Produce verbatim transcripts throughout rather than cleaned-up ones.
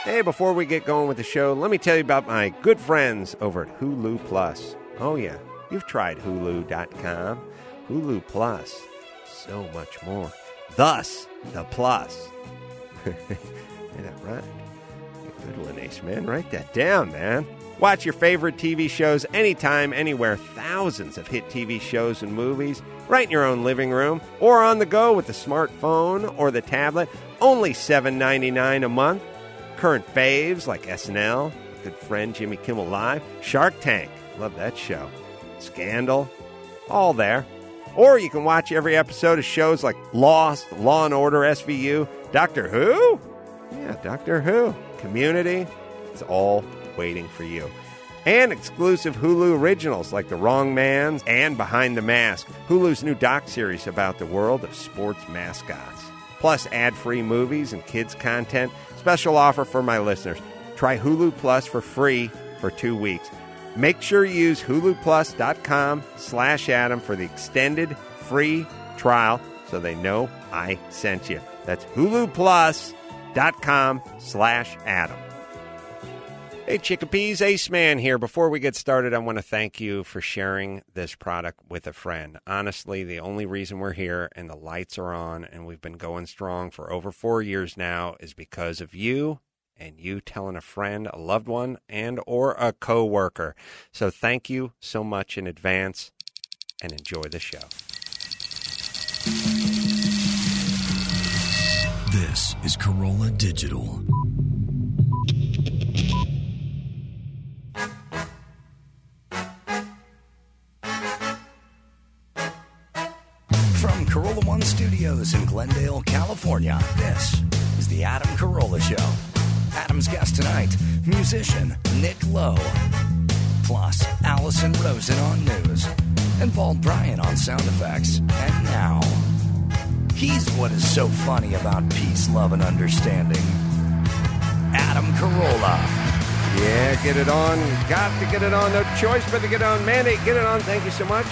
Hey, before we get going with the show, let me tell you about my good friends over at Hulu Plus. Oh, yeah, you've tried Hulu dot com. Hulu Plus, so much more. Thus, the plus. Ain't that right? Good one, Ace, man. Write that down, man. Watch your favorite T V shows anytime, anywhere. Thousands of hit T V shows and movies right in your own living room or on the go with the smartphone or the tablet. Only seven ninety-nine a month. Current faves like S N L, good friend Jimmy Kimmel Live, Shark Tank, love that show, Scandal, all there. Or you can watch every episode of shows like Lost, Law and Order, S V U, Doctor Who? Yeah, Doctor Who. Community, it's all waiting for you. And exclusive Hulu originals like The Wrong Man's and Behind the Mask, Hulu's new doc series about the world of sports mascots. Plus ad-free movies and kids content. Special offer for my listeners. Try Hulu Plus for free for two weeks. Make sure you use Hulu Plus dot com slash Adam for the extended free trial so they know I sent you. That's Hulu Plus dot com slash Adam. Hey, Chickapees, Ace Man here. Before we get started, I want to thank you for sharing this product with a friend. Honestly, the only reason we're here and the lights are on and we've been going strong for over four years now is because of you and you telling a friend, a loved one, and or a coworker. So thank you so much in advance and enjoy the show. This is Corolla Digital. From Corolla One Studios in Glendale, California, this is the Adam Carolla Show. Adam's guest tonight, musician Nick Lowe. Plus, Allison Rosen on news. And Bald Bryan on sound effects. And now, he's what is so funny about peace, love, and understanding. Adam Carolla. Yeah, get it on. Got to get it on. No choice but to get it on. Mandate, get it on. Thank you so much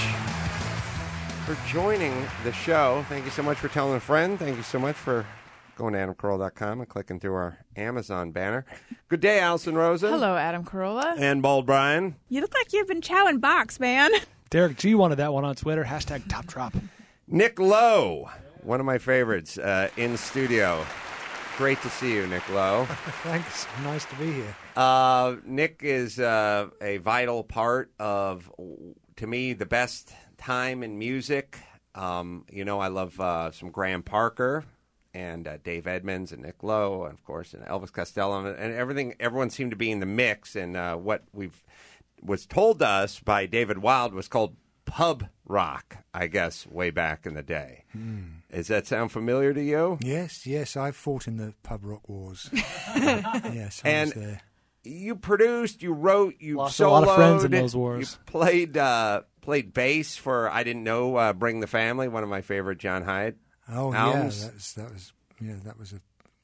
for joining the show. Thank you so much for telling a friend. Thank you so much for going to adam carolla dot com and clicking through our Amazon banner. Good day, Allison Rosen. Hello, Adam Carolla. And Bald Bryan. You look like you've been chowing box, man. Derek G wanted that one on Twitter. Hashtag top drop. Nick Lowe, one of my favorites uh, in studio. Great to see you, Nick Lowe. Thanks. Nice to be here. Uh, Nick is uh, a vital part of, to me, the best time in music. Um, you know, I love uh, some Graham Parker and uh, Dave Edmunds and Nick Lowe, and of course, and Elvis Costello, and everything. Everyone seemed to be in the mix, and uh, what we've was told to us by David Wild was called pub rock, I guess, way back in the day. Mm. Does that sound familiar to you? Yes, yes, I fought in the pub rock wars. Yes, I and was there. You produced, you wrote, you Lost soloed. a lot of friends in those wars. You played uh, played bass for I Didn't Know, uh, Bring the Family, one of my favorite John Hyatt oh, albums. yeah, that was, that was yeah, that was a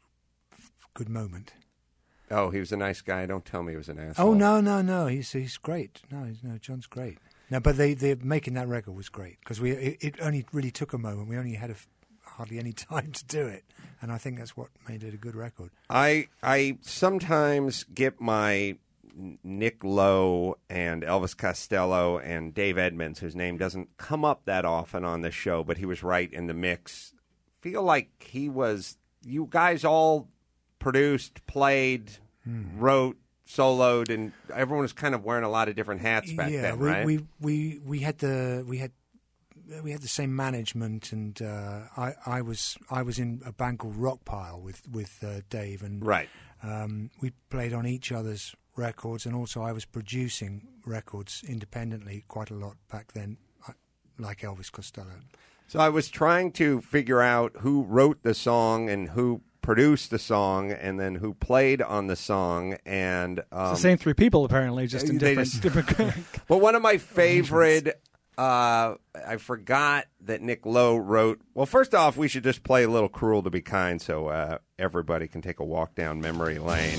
good moment. Oh, he was a nice guy. Don't tell me he was an asshole. Oh no, no, no, he's he's great. No, he's, no, John's great. No, but they they making that record was great because we it, it only really took a moment. We only had a, hardly any time to do it, and I think that's what made it a good record. I I sometimes get my Nick Lowe and Elvis Costello and Dave Edmunds, whose name doesn't come up that often on this show, but he was right in the mix. Feel like he was. You guys all produced, played, hmm. wrote, soloed, and everyone was kind of wearing a lot of different hats back yeah, then, we, right? we we we had the we had we had the same management, and uh, I I was I was in a band called Rockpile with with uh, Dave, and right. Um, we played on each other's records, and also I was producing records independently quite a lot back then, like Elvis Costello. So I was trying to figure out who wrote the song and who produced the song, and then who played on the song. And um, it's the same three people, apparently, just in different. Just, different but one of my favorite, uh, I forgot that Nick Lowe wrote. Well, first off, we should just play a little "Cruel to Be Kind" so uh, everybody can take a walk down memory lane.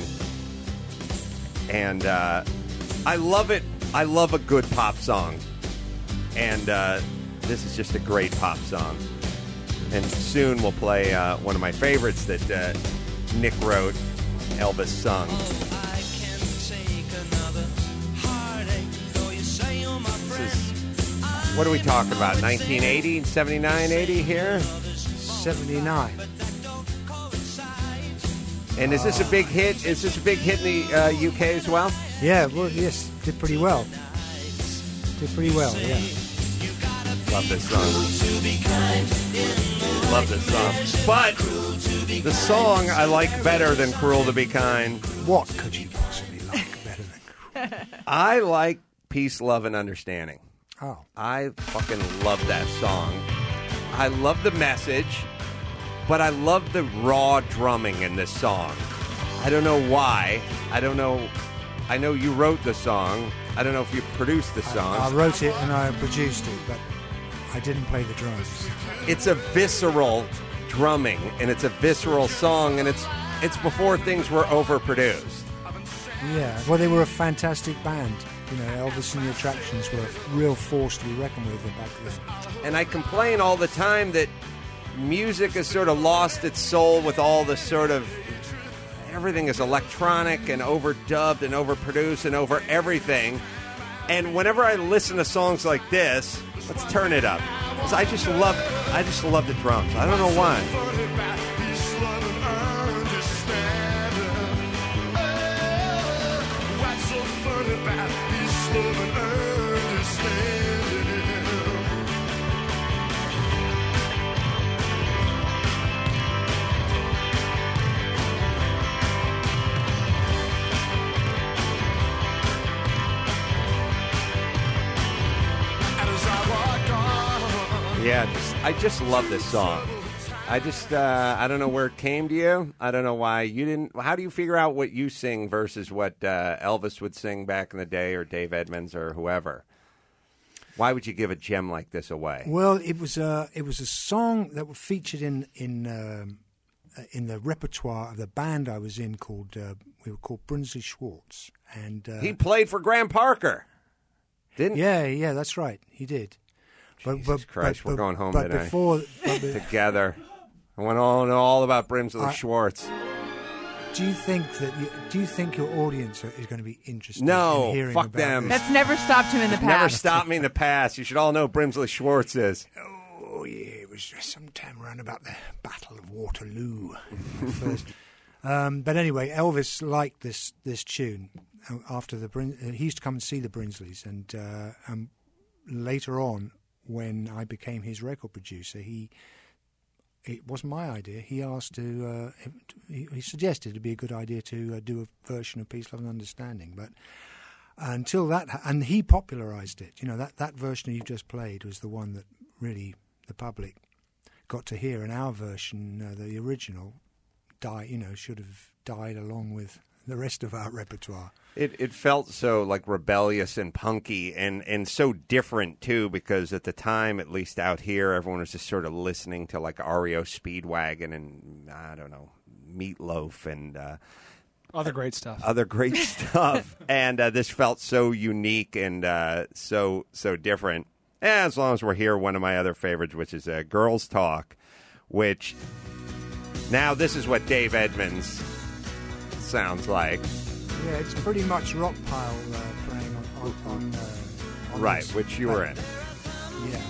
And uh, I love it. I love a good pop song, and uh, this is just a great pop song. And soon we'll play uh, one of my favorites that uh, Nick wrote. Elvis sung. This is, what are we talking about? nineteen eighty, seventy-nine, eighty here? seventy-nine. And is this a big hit? Is this a big hit in the uh, U K as well? Yeah, well, yes, did pretty well. Did pretty well, yeah. Love this song. Love this song. But the song I like better than Cruel to Be Kind. What could you possibly like better than Cruel? I like Peace, Love, and Understanding. Oh. I fucking love that song. I love the message, but I love the raw drumming in this song. I don't know why. I don't know. I know you wrote the song. I don't know if you produced the song. I, I wrote it and I produced it, but I didn't play the drums. It's a visceral drumming, and it's a visceral song, and it's it's before things were overproduced. Yeah, well, they were a fantastic band. You know, Elvis and the Attractions were a real force to be reckoned with back then. And I complain all the time that music has sort of lost its soul with all the sort of... Everything is electronic and overdubbed and overproduced and over everything. And whenever I listen to songs like this, let's turn it up. 'Cause I just love, I just love the drums. I don't know why. Yeah, just, I just love this song. I just, uh, I don't know where it came to you. I don't know why you didn't. How do you figure out what you sing versus what uh, Elvis would sing back in the day, or Dave Edmunds, or whoever? Why would you give a gem like this away? Well, it was a it was a song that was featured in in um, in the repertoire of the band I was in called uh, we were called Brinsley Schwartz, and uh, he played for Graham Parker, didn't? Yeah, yeah, that's right, he did. But, Jesus but, Christ, but, we're going home but today. Before, but together. I want to know all about Brinsley I, Schwartz. Do you think that? You, do you think your audience is going to be interested? No, in hearing fuck about them. This? That's never stopped him in the past. Never stopped me in the past. You should all know who Brinsley Schwartz is. Oh yeah, it was sometime around about the Battle of Waterloo. First. Um, but anyway, Elvis liked this this tune. After the Brin- he used to come and see the Brinsleys, and uh, um, later on, when I became his record producer, he it wasn't my idea. He asked to, uh, he, he suggested it'd be a good idea to uh, do a version of Peace, Love and Understanding. But until that, and he popularised it. You know, that, that version you just played was the one that really the public got to hear, and our version, uh, the original, die. You know, should have died along with the rest of our repertoire. It it felt so like rebellious and punky and, and so different too, because at the time, at least out here, everyone was just sort of listening to like R E O Speedwagon and I don't know, Meatloaf and uh, other great stuff. Other great stuff, and uh, this felt so unique and uh, so so different. And as long as we're here, one of my other favorites, which is uh, Girls Talk, which now this is what Dave Edmunds sounds like. Yeah, it's pretty much Rock Pile uh, playing on, on, on, uh, on right, this. which you were in. Yeah.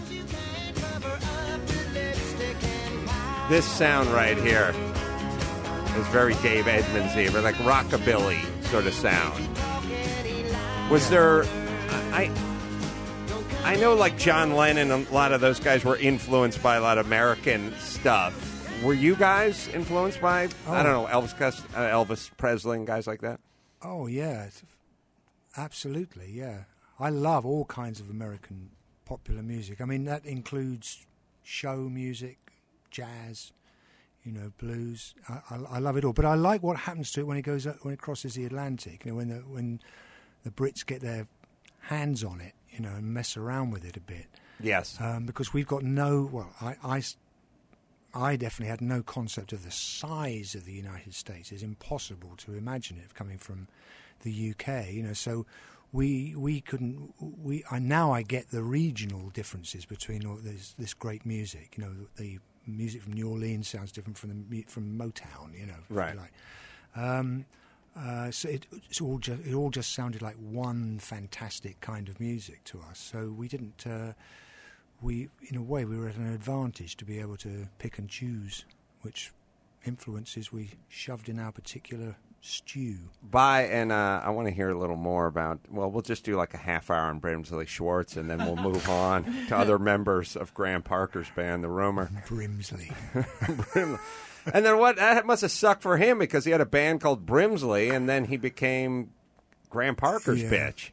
This sound right here is very Dave Edmunds-y, but like rockabilly sort of sound. Was there? I I know like John Lennon and a lot of those guys were influenced by a lot of American stuff. Were you guys influenced by oh. I don't know Elvis uh, Elvis Presley and guys like that? Oh, yeah, absolutely, yeah. I love all kinds of American popular music. I mean, that includes show music, jazz, you know, blues. I, I, I love it all. But I like what happens to it when it goes up, when it crosses the Atlantic. You know, when the when the Brits get their hands on it, you know, and mess around with it a bit. Yes. Um, because we've got no. Well, I. I I definitely had no concept of the size of the United States. It's impossible to imagine it coming from the U K, you know. So we we couldn't. We I, now I get the regional differences between all this this great music. You know, the music from New Orleans sounds different from the from Motown. You know, right? Like, Um, uh, so it, it's all just, it all just sounded like one fantastic kind of music to us. So we didn't. Uh, we, in a way, we were at an advantage to be able to pick and choose which influences we shoved in our particular stew. By and uh, I want to hear a little more about. Well, we'll just do like a half hour on Brimsley Schwartz, and then we'll move on to other members of Graham Parker's band, The Rumor. Brimsley. Brim- and then what? That must have sucked for him because he had a band called Brimsley, and then he became Graham Parker's Yeah.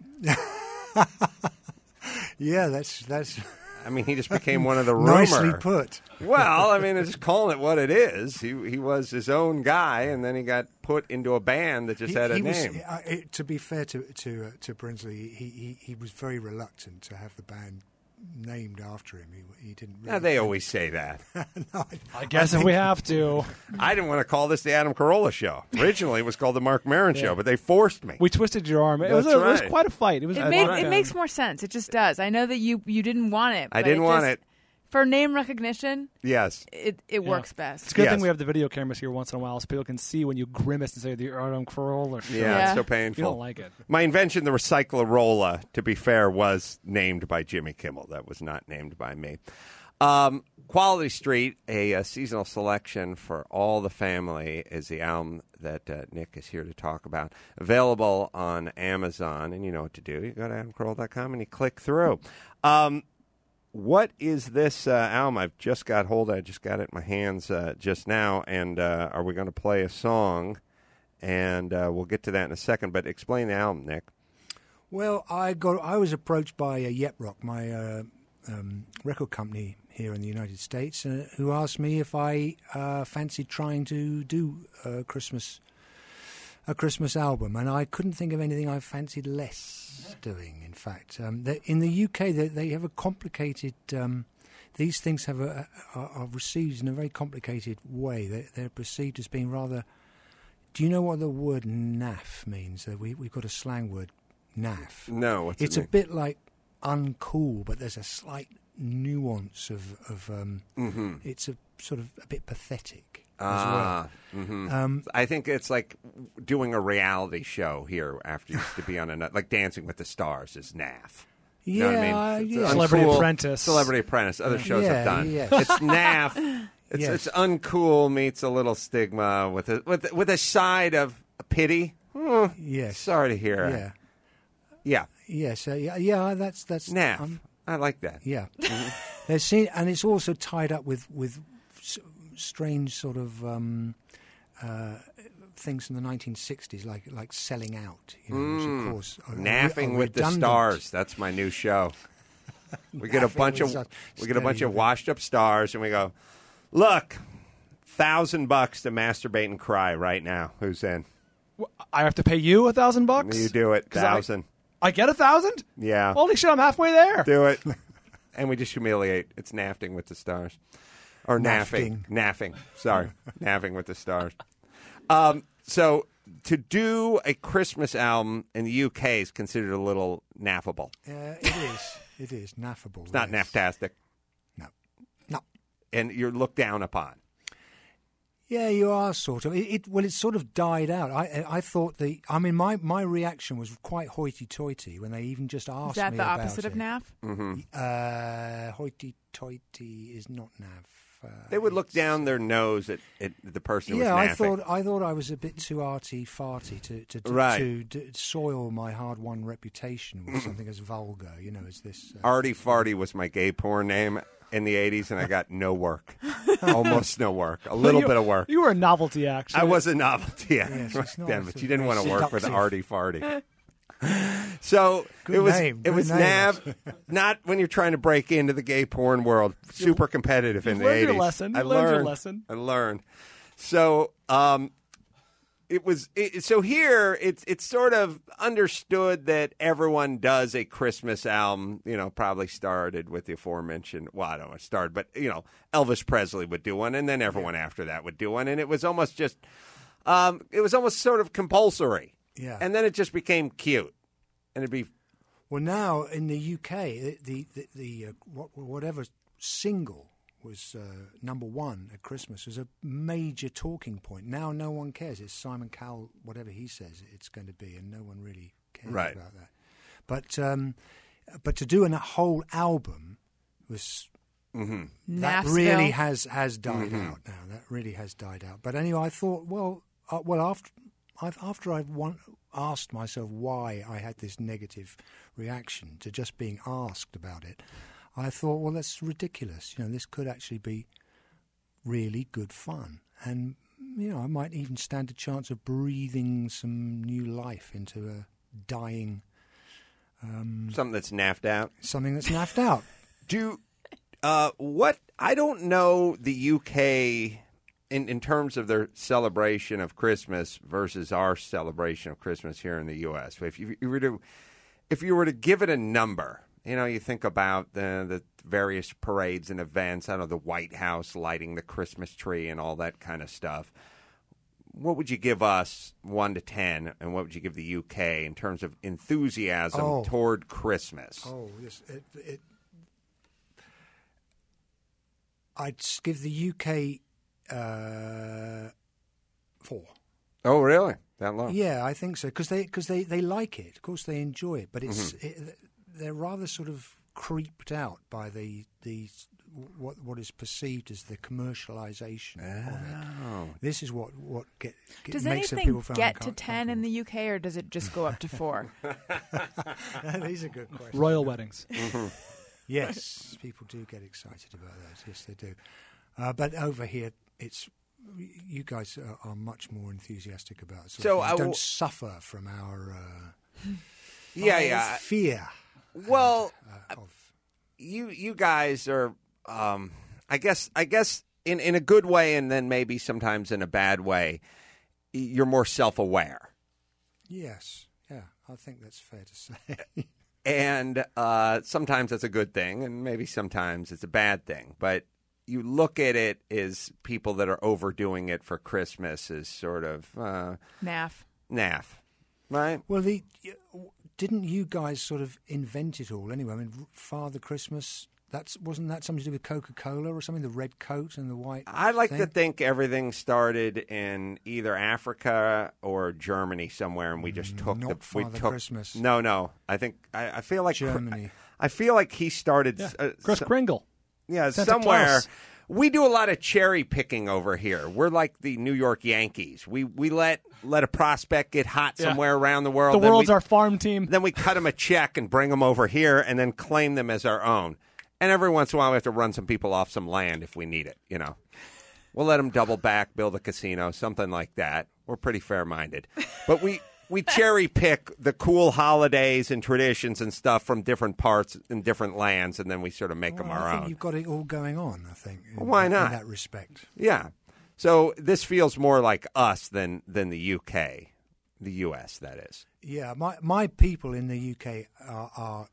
bitch. Yeah, that's that's I mean, he just became one of the Rumor. nicely put. Well, I mean, just calling it what it is. He he was his own guy, and then he got put into a band that just He- had a he was- name. uh, it- to be fair to to uh, to Brinsley, he, he he was very reluctant to have the band named after him. He, he didn't. Really Now, they always say that. no, I guess if we have to. I didn't want to call this the Adam Carolla Show. Originally, it was called the Mark Maron Show, but they forced me. We twisted your arm. It was, That's a, it was right. quite a fight. It was. It, a made, lot of it fun. makes more sense. It just does. I know that you, you didn't want it. I but didn't want just- it. For name recognition, Yes. it, it Yeah. works It's best. a good Yes. thing we have the video cameras here once in a while so people can see when you grimace and say the Adam Carolla Show. Yeah, Yeah. it's so You painful. don't like it. My invention, the Recyclarolla, to be fair, was named by Jimmy Kimmel. That was not named by me. Um, Quality Street, a, uh seasonal selection for all the family, is the album that uh, Nick is here to talk about. Available on Amazon, and you know what to do. You go to adam carolla dot com and you click through. Um, what is this uh, album? I've just got hold of it. I just got it in my hands uh, just now, and uh, are we going to play a song? And uh, we'll get to that in a second, but explain the album, Nick. Well, I got. I was approached by uh, Yep Rock, my uh, um, record company here in the United States, uh, who asked me if I uh, fancied trying to do a Christmas a Christmas album, and I couldn't think of anything I fancied less doing. In fact, um, they, in the U K, they, they have a complicated. Um, these things have a, are, are received in a very complicated way. They, they're perceived as being rather. Do you know what the word naff means? Uh, we, we've got a slang word, naff. No, what's It's it a mean? bit like uncool, but there's a slight nuance of. of um, Mm-hmm. It's a sort of a bit pathetic Ah, as mhm. well. Um, I think it's like doing a reality show here after you used to be on a like Dancing with the Stars is naff. You know yeah, what I mean? uh, It's yeah. Celebrity uncool- Apprentice. Celebrity Apprentice. Other shows Yeah, have done. yes. It's naff. It's Yes. it's uncool meets a little stigma with a with with a side of pity. Hmm, Yes. Sorry to hear. Yeah. Yeah. Yes. Uh, yeah. Yeah. That's that's. Naff. um, I like that. yeah. There's seen, and it's also tied up with with s- strange sort of um, uh, things from the nineteen sixties, like like selling out. You know, which Mm. of course, are, Naffing are with the redundant. Stars. That's my new show. We get a Naffing bunch with of the we get a bunch Stars. of washed up stars, and we go, look, thousand bucks to masturbate and cry right now. Who's in? I have to pay you a thousand bucks? You do it, 'Cause I- thousand. I get a thousand? Yeah, Holy shit, I'm halfway there. do it, and we just humiliate. It's nafting with the stars, or naffing, naffing. Sorry, naffing with the stars. Um, so to do a Christmas album in the U K is considered a little naffable. Uh, it is. It is naffable. It's not yes. naftastic, No. No. and you're looked down upon. Yeah, you are sort of. It, it well, it sort of died out. I I thought the. I mean, my, my reaction was quite hoity-toity when they even just asked Is that me the about opposite it. of naff? Mm-hmm. Uh, hoity-toity is not nav. Uh, They would look it's- down their nose at, at the person who Yeah, was I naffing. thought I thought I was a bit too arty-farty to to, to, Right. to, to soil my hard-won reputation with something as vulgar, you know, as this. Uh, Artie Farty was my gay porn name in the eighties, and I got no work. Almost no work. A little You- bit of work. You were a novelty act. I was a novelty act Yes, right it's not then, a but sort you of didn't want to very work with seductive- Artie Farty. So Good it was name, it good was name. nav, not when you're trying to break into the gay porn world. Super competitive in you've the learned eighties. your lesson. I You've learned learned. your lesson. I learned. So um, it was it, so here it's it's sort of understood that everyone does a Christmas album. You know, probably started with the aforementioned. Well, I don't know, it started, but you know, Elvis Presley would do one, and then everyone after that would do one, and it was almost just um, it was almost sort of compulsory. Yeah. And then it just became cute, and it'd be Well, now in the U K, the the the, the uh, what, whatever single was uh, number one at Christmas was a major talking point. Now no one cares. It's Simon Cowell, whatever he says it's going to be, and no one really cares Right. about that. But um, but to do a whole album was Mm-hmm. that Nashville. really has has died Mm-hmm. out now. That really has died out. But anyway, I thought, well, uh, well after I've, after I've one, asked myself why I had this negative reaction to just being asked about it, I thought, well, that's ridiculous. You know, this could actually be really good fun, and you know, I might even stand a chance of breathing some new life into a dying Something that's naffed out. something that's naffed out. Do uh, what? I don't know the U K in in terms of their celebration of Christmas versus our celebration of Christmas here in the U S. If you, you were to if you were to give it a number, you know, you think about the the various parades and events. I don't know, the White House lighting the Christmas tree and all that kind of stuff. What would you give us, one to ten, and what would you give the U K in terms of enthusiasm Oh. toward Christmas? Oh, yes. It, it, I'd s- give the U K uh, four. Oh, really? That low? Yeah, I think so because they because they, they like it. Of course, they enjoy it, but it's it, they're rather sort of creeped out by the the what what is perceived as the commercialization of it. This is what what get, get Does makes anything people feel get to uncom- ten in the U K, or does it just go up to four? uncomfortable. These are good questions. Royal weddings. Yes, people do get excited about those. Yes, they do. Uh, but over here, it's you guys are, are much more enthusiastic about it. So I don't will- suffer from our uh, Yeah, our yeah. fear. Well, uh, of you you guys are, um, I guess, I guess in, in a good way, and then maybe sometimes in a bad way. You're more self-aware, yes, yeah, I think that's fair to say. and uh, sometimes that's a good thing, and maybe sometimes it's a bad thing. But you look at it as people that are overdoing it for Christmas is sort of uh, Naff. naff, right? Well, the didn't you guys sort of invent it all anyway? I mean, Father Christmas. That's wasn't that something to do with Coca-Cola or something? The red coat and the white. I like thing? to think everything started in either Africa or Germany somewhere, and we just took Not the we Father took Christmas. No, no. I think I, I feel like Germany. I feel like he started. Yeah. Uh, Chris so- Kringle. yeah, Santa somewhere. Claus. We do a lot of cherry picking over here. We're like the New York Yankees. We we let let a prospect get hot Yeah. somewhere around the world. The then world's we, our farm team. Then we cut them a check and bring them over here, and then claim them as our own. And every once in a while, we have to run some people off some land if we need it. You know, we'll let them double back, build a casino, something like that. We're pretty fair-minded, but we we cherry pick the cool holidays and traditions and stuff from different parts in different lands, and then we sort of make them Well, our I think own. you've got it all going on. I think. In, Why in not? that respect. Yeah. So this feels more like us than than the U K, the U S. That is. Yeah, my my people in the U K are, are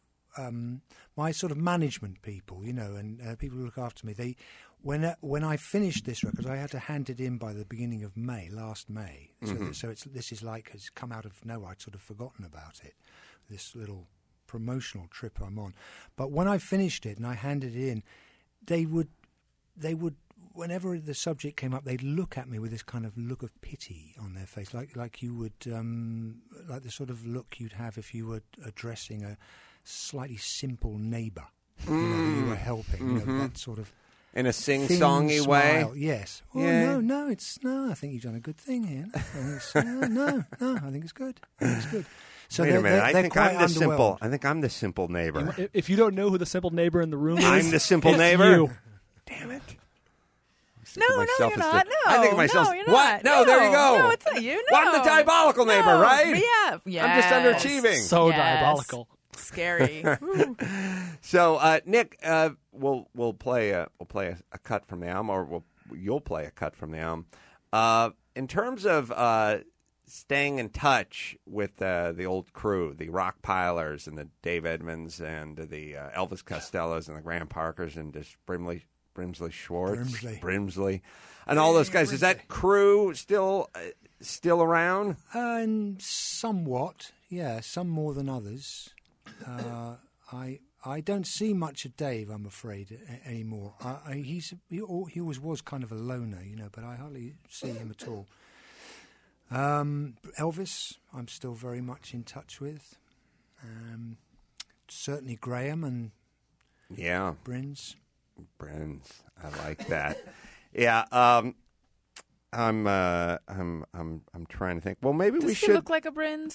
um, my sort of management people, you know, and uh, people who look after me. They when uh, when I finished this record, I had to hand it in by the beginning of May, last May. So, Mm-hmm. that, so it's this is like it's come out of nowhere. I'd sort of forgotten about it. This little promotional trip I'm on, but when I finished it and I handed it in, they would they would. Whenever the subject came up, they'd look at me with this kind of look of pity on their face, like like you would, um, like the sort of look you'd have if you were addressing a slightly simple neighbour, you know, that you were helping. You know, that sort of In a thin sing-songy way. smile. Yes. Oh Yeah. no, no, it's no. I think you've done a good thing here. I think it's, no, no, no. I think it's good. I think it's good. So Wait they're, a minute. they're, I they're think quite I'm the simple. underwhelmed. I think I'm the simple neighbor. I- If you don't know who the simple neighbor in the room is, I'm the simple it's neighbor? you. Damn it. No, no, you're not. No, I think of myself. No, you're What? not. No, there you go. No, it's not you. No. Well, I'm the diabolical neighbor, No. right? Yeah. Yes. I'm just underachieving. So Yes. diabolical. Scary. Woo. So, uh, Nick, uh, we'll we'll play a we'll play a, a cut from the album, or we'll, you'll play a cut from the album. Uh, in terms of uh, staying in touch with uh, the old crew, the Rock Pilers and the Dave Edmunds and the uh, Elvis Costellos and the Graham Parkers and just Brimley Brimsley Schwartz, Brimsley. Brimsley, and all those guys. Is that crew still uh, still around? And somewhat, yeah, some more than others. Uh, I I don't see much of Dave, I'm afraid, a- anymore. I, I, he's he, al- he always was kind of a loner, you know, but I hardly see him at all. Um, Elvis, I'm still very much in touch with. Um, certainly Graham and Yeah. Brins. Brins. I like that. yeah. Um, I'm. Uh, I'm. I'm. I'm trying to think. Well, maybe Does we he should. look like a Brins?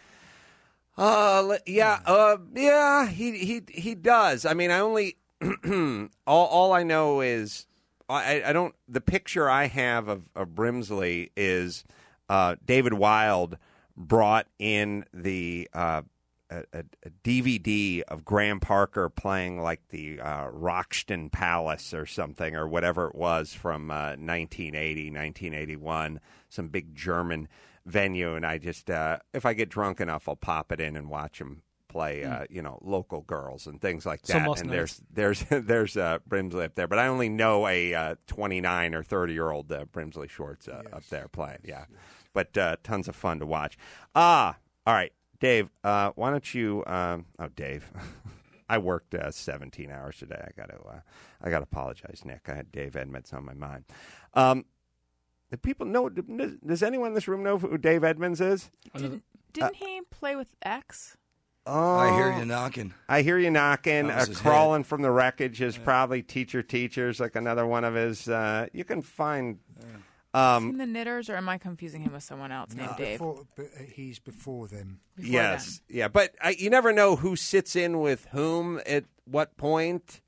Uh, le- yeah. Uh, yeah. He. He. He does. I mean, I only. all. All I know is, I. I don't. The picture I have of, of Brimsley is, uh, David Wilde brought in the. Uh, A, a, a D V D of Graham Parker playing like the uh, Roxton Palace or something or whatever it was from uh, nineteen eighty, nineteen eighty-one, some big German venue. And I just, uh, if I get drunk enough, I'll pop it in and watch him play, uh, you know, local girls and things like So that. most And nights. there's there's there's uh, Brimsley up there, but I only know a uh, twenty-nine or thirty year old uh, Brimsley Shorts uh, up there playing. Yeah, but uh, tons of fun to watch. Ah, all right. Dave, uh, why don't you? Um, oh, Dave, I worked uh, seventeen hours today. I got to, uh, I got to apologize, Nick. I had Dave Edmonds on my mind. Um, do people know? Does, does anyone in this room know who Dave Edmonds is? Didn't, didn't he play with X? Oh, I hear you knocking. I hear you knocking. That was Uh, his crawling from the wreckage is probably Teacher Teachers, like another one of his. Uh, you can find. Um, In the Knitters, or am I confusing him with someone else named Dave? Before, b- uh, he's before them. Before Yes, yeah, but I, you never know who sits in with whom at what point.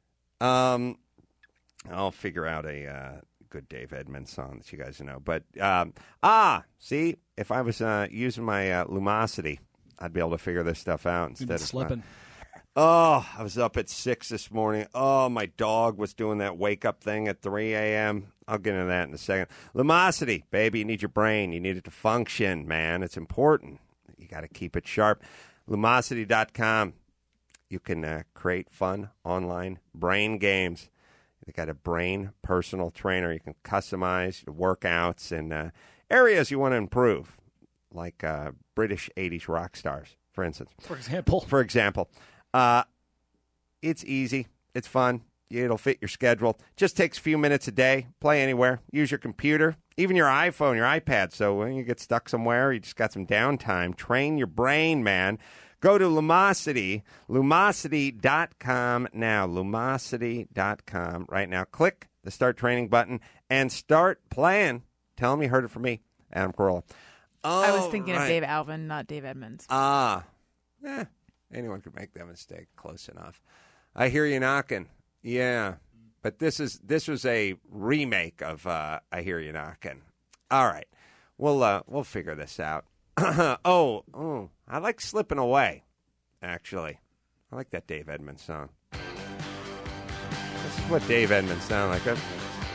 Um, I'll figure out a uh, good Dave Edmonds song that you guys know. But um, ah, see, if I was uh, using my uh, Lumosity, I'd be able to figure this stuff out You've instead been of slipping. Oh, I was up at six this morning. Oh, my dog was doing that wake up thing at three a.m. I'll get into that in a second. Lumosity, baby, you need your brain. You need it to function, man. It's important. You got to keep it sharp. Lumosity dot com. You can uh, create fun online brain games. They got a brain personal trainer. You can customize your workouts and uh, areas you want to improve, like uh, British eighties rock stars, for instance. For example. For example. Uh, it's easy. It's fun. It'll fit your schedule. Just takes a few minutes a day. Play anywhere. Use your computer, even your iPhone, your iPad. So when you get stuck somewhere, you just got some downtime. Train your brain, man. Go to Lumosity, Lumosity dot com now. Lumosity dot com right now. Click the Start Training button and start playing. Tell them you heard it from me, Adam Carolla. Oh, I was thinking right. of Dave Alvin, not Dave Edmonds. Ah. Eh. Anyone could make that mistake. Close enough. I hear you knocking. Yeah, but this is this was a remake of uh, I Hear You Knocking. All right, we'll uh, we'll figure this out. oh, oh, I like Slipping Away. Actually, I like that Dave Edmonds song. This is what Dave Edmonds sound like. Oh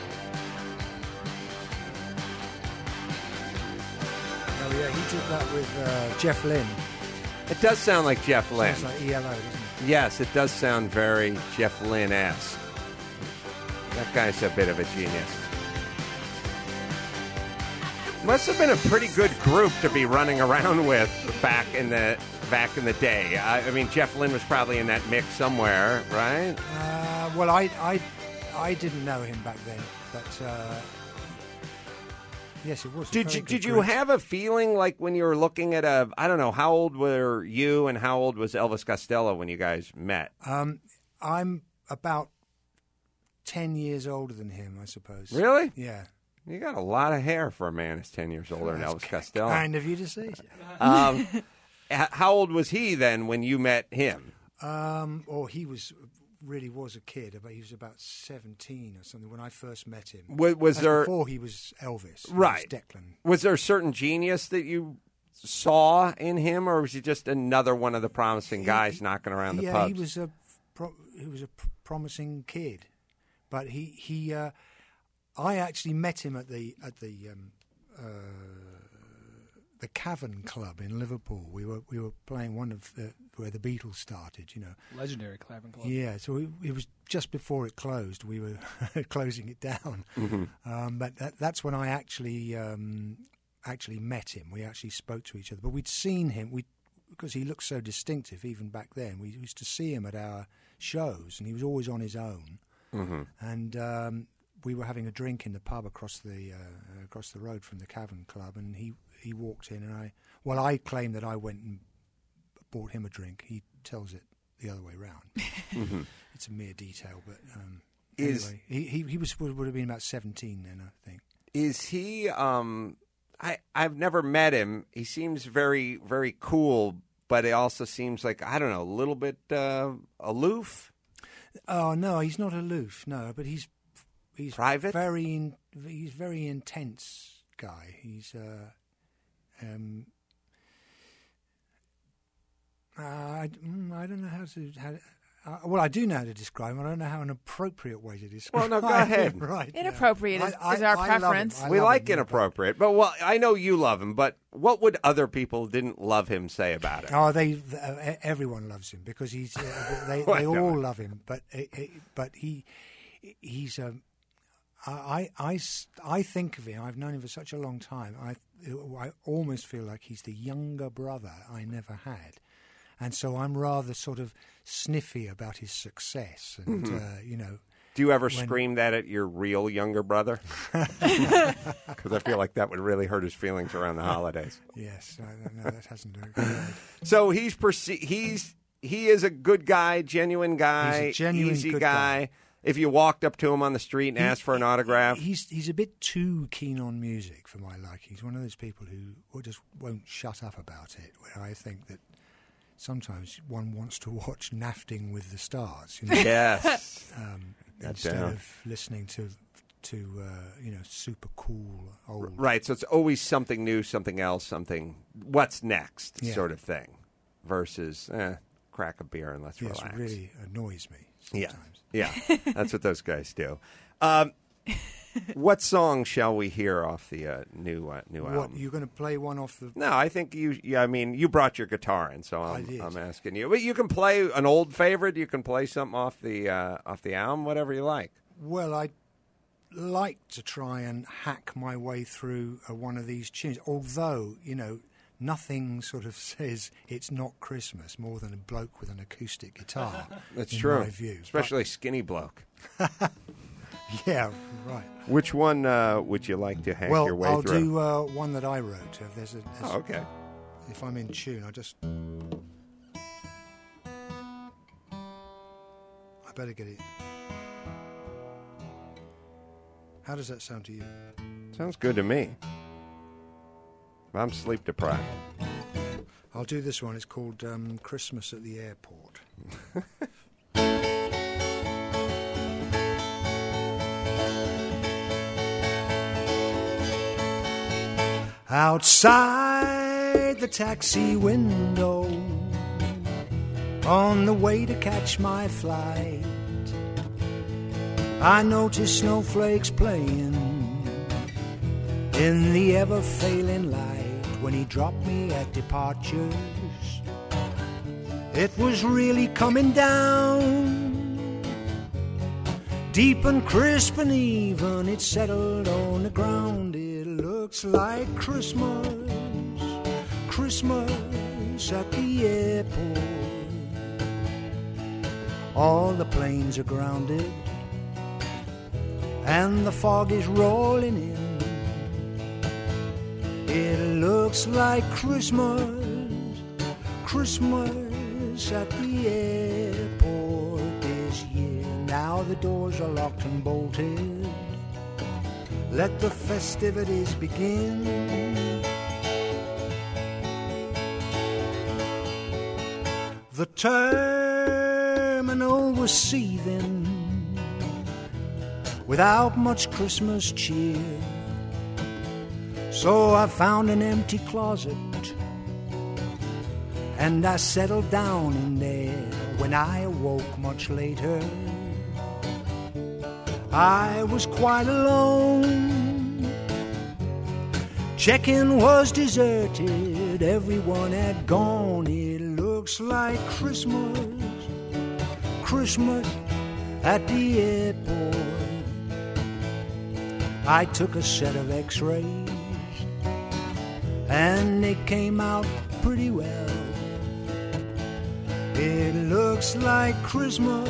yeah, he did that with uh, Jeff Lynne. It does sound like Jeff Lynne. Sounds like E L O, doesn't it? Yes, it does sound very Jeff Lynne-esque. That guy's a bit of a genius. Must have been a pretty good group to be running around with back in the back in the day. I, I mean, Jeff Lynne was probably in that mix somewhere, right? Uh, well, I, I, I didn't know him back then, but uh, yes, it was. a Did very you good did you group. have a feeling like when you were looking at a I don't know, how old were you and how old was Elvis Costello when you guys met? Um, I'm about ten years older than him, I suppose. Really? Yeah. You got a lot of hair for a man who's ten years older than That's Elvis Costello. Kind of you to say. Um, h- how old was he then when you met him? Um, or he was really was a kid, but he was about seventeen or something when I first met him. Was, was That's there before he was Elvis? He Right. was Declan. was there a certain genius that you saw in him, or was he just another one of the promising guys knocking around the yeah, pubs? he was a pro- he was a pr- promising kid, but he he uh, I actually met him at the at the um, uh, the Cavern Club in Liverpool. We were we were playing one of the where the Beatles started, you know. Legendary Clavin Club. Yeah, so it, it was just before it closed. We were closing it down, Mm-hmm. um, but that, that's when I actually um, actually met him. We actually spoke to each other, but we'd seen him. We because he looked so distinctive even back then. We used to see him at our shows, and he was always on his own. Mm-hmm. And um, we were having a drink in the pub across the uh, across the road from the Cavern Club, and he, he walked in, and I well, I claim that I went and bought him a drink. He tells it the other way round. Mm-hmm. It's a mere detail, but um, Is- anyway, he, he he was would have been about seventeen then, I think. Is he? Um, I I've never met him. He seems very very cool, but it also seems like I don't know, a little bit uh, aloof. Oh no, he's not aloof. No, but he's he's Private? Very in, he's very intense guy. He's uh, um. Uh, I, mm, I don't know how to how. To, uh, well, I do know how to describe him. I don't know how an appropriate way to describe. Well, no, go him. ahead. Right. yeah. Inappropriate is- I- is I- our I love him. preference. I We love like him, yeah, but- inappropriate, but well, I know you love him. But what would other people didn't love him say about it? Oh, they uh, everyone loves him because he's uh, they Well, they no. all love him. But uh, uh, but he he's um, I, I, I think of him. I've known him for such a long time. I I almost feel like he's the younger brother I never had, and so I'm rather sort of sniffy about his success. And Mm-hmm. uh, you know, Do you ever when- scream that at your real younger brother? Because I feel like that would really hurt his feelings around the holidays. yes, I, no, that hasn't occurred. So he's perce- he's he is a good guy, genuine guy, He's a genuine easy good guy. guy. If you walked up to him on the street and He- asked for an autograph, He's he's a bit too keen on music for my liking. He's one of those people who who just won't shut up about it. Where I think that sometimes one wants to watch Nafting with the Stars, you know, yes, um, That instead down. of listening to to uh, you know super cool old. right. So it's always something new, something else, something what's next Yeah. sort of thing, versus eh, crack a beer and let's Yes, relax. it really annoys me Yeah, sometimes. yeah, that's what those guys do. Um, what song shall we hear off the uh, new uh, new What album? you're going to play one off the? No, I think you. Yeah, I mean, you brought your guitar in, so I I'm, did. I'm asking you. But you can play an old favorite. You can play something off the uh, off the album, whatever you like. Well, I like to try and hack my way through uh, one of these tunes, although you know. Nothing sort of says it's not Christmas more than a bloke with an acoustic guitar. That's in true, my view. especially a skinny bloke. But- yeah, right. Which one uh, would you like to hack Well, your way I'll through? do uh, one that I wrote. Uh, there's a, there's, Oh, okay. If I'm in tune, I just. I better get it. How does that sound to you? Sounds good to me. I'm sleep deprived. I'll do this one. It's called um, Christmas at the Airport. Outside the taxi window, on the way to catch my flight, I notice snowflakes playing in the ever-failing light. When he dropped me at departures, it was really coming down, deep and crisp and even. It settled on the ground. It looks like Christmas, Christmas at the airport. All the planes are grounded and the fog is rolling in. It looks like Christmas, Christmas at the airport this year. Now the doors are locked and bolted. Let the festivities begin. The terminal was seething without much Christmas cheer. So I found an empty closet and I settled down in there. When I awoke much later, I was quite alone. Check-in was deserted, everyone had gone. It looks like Christmas, Christmas at the airport. I took a set of x-rays and they came out pretty well. It looks like Christmas,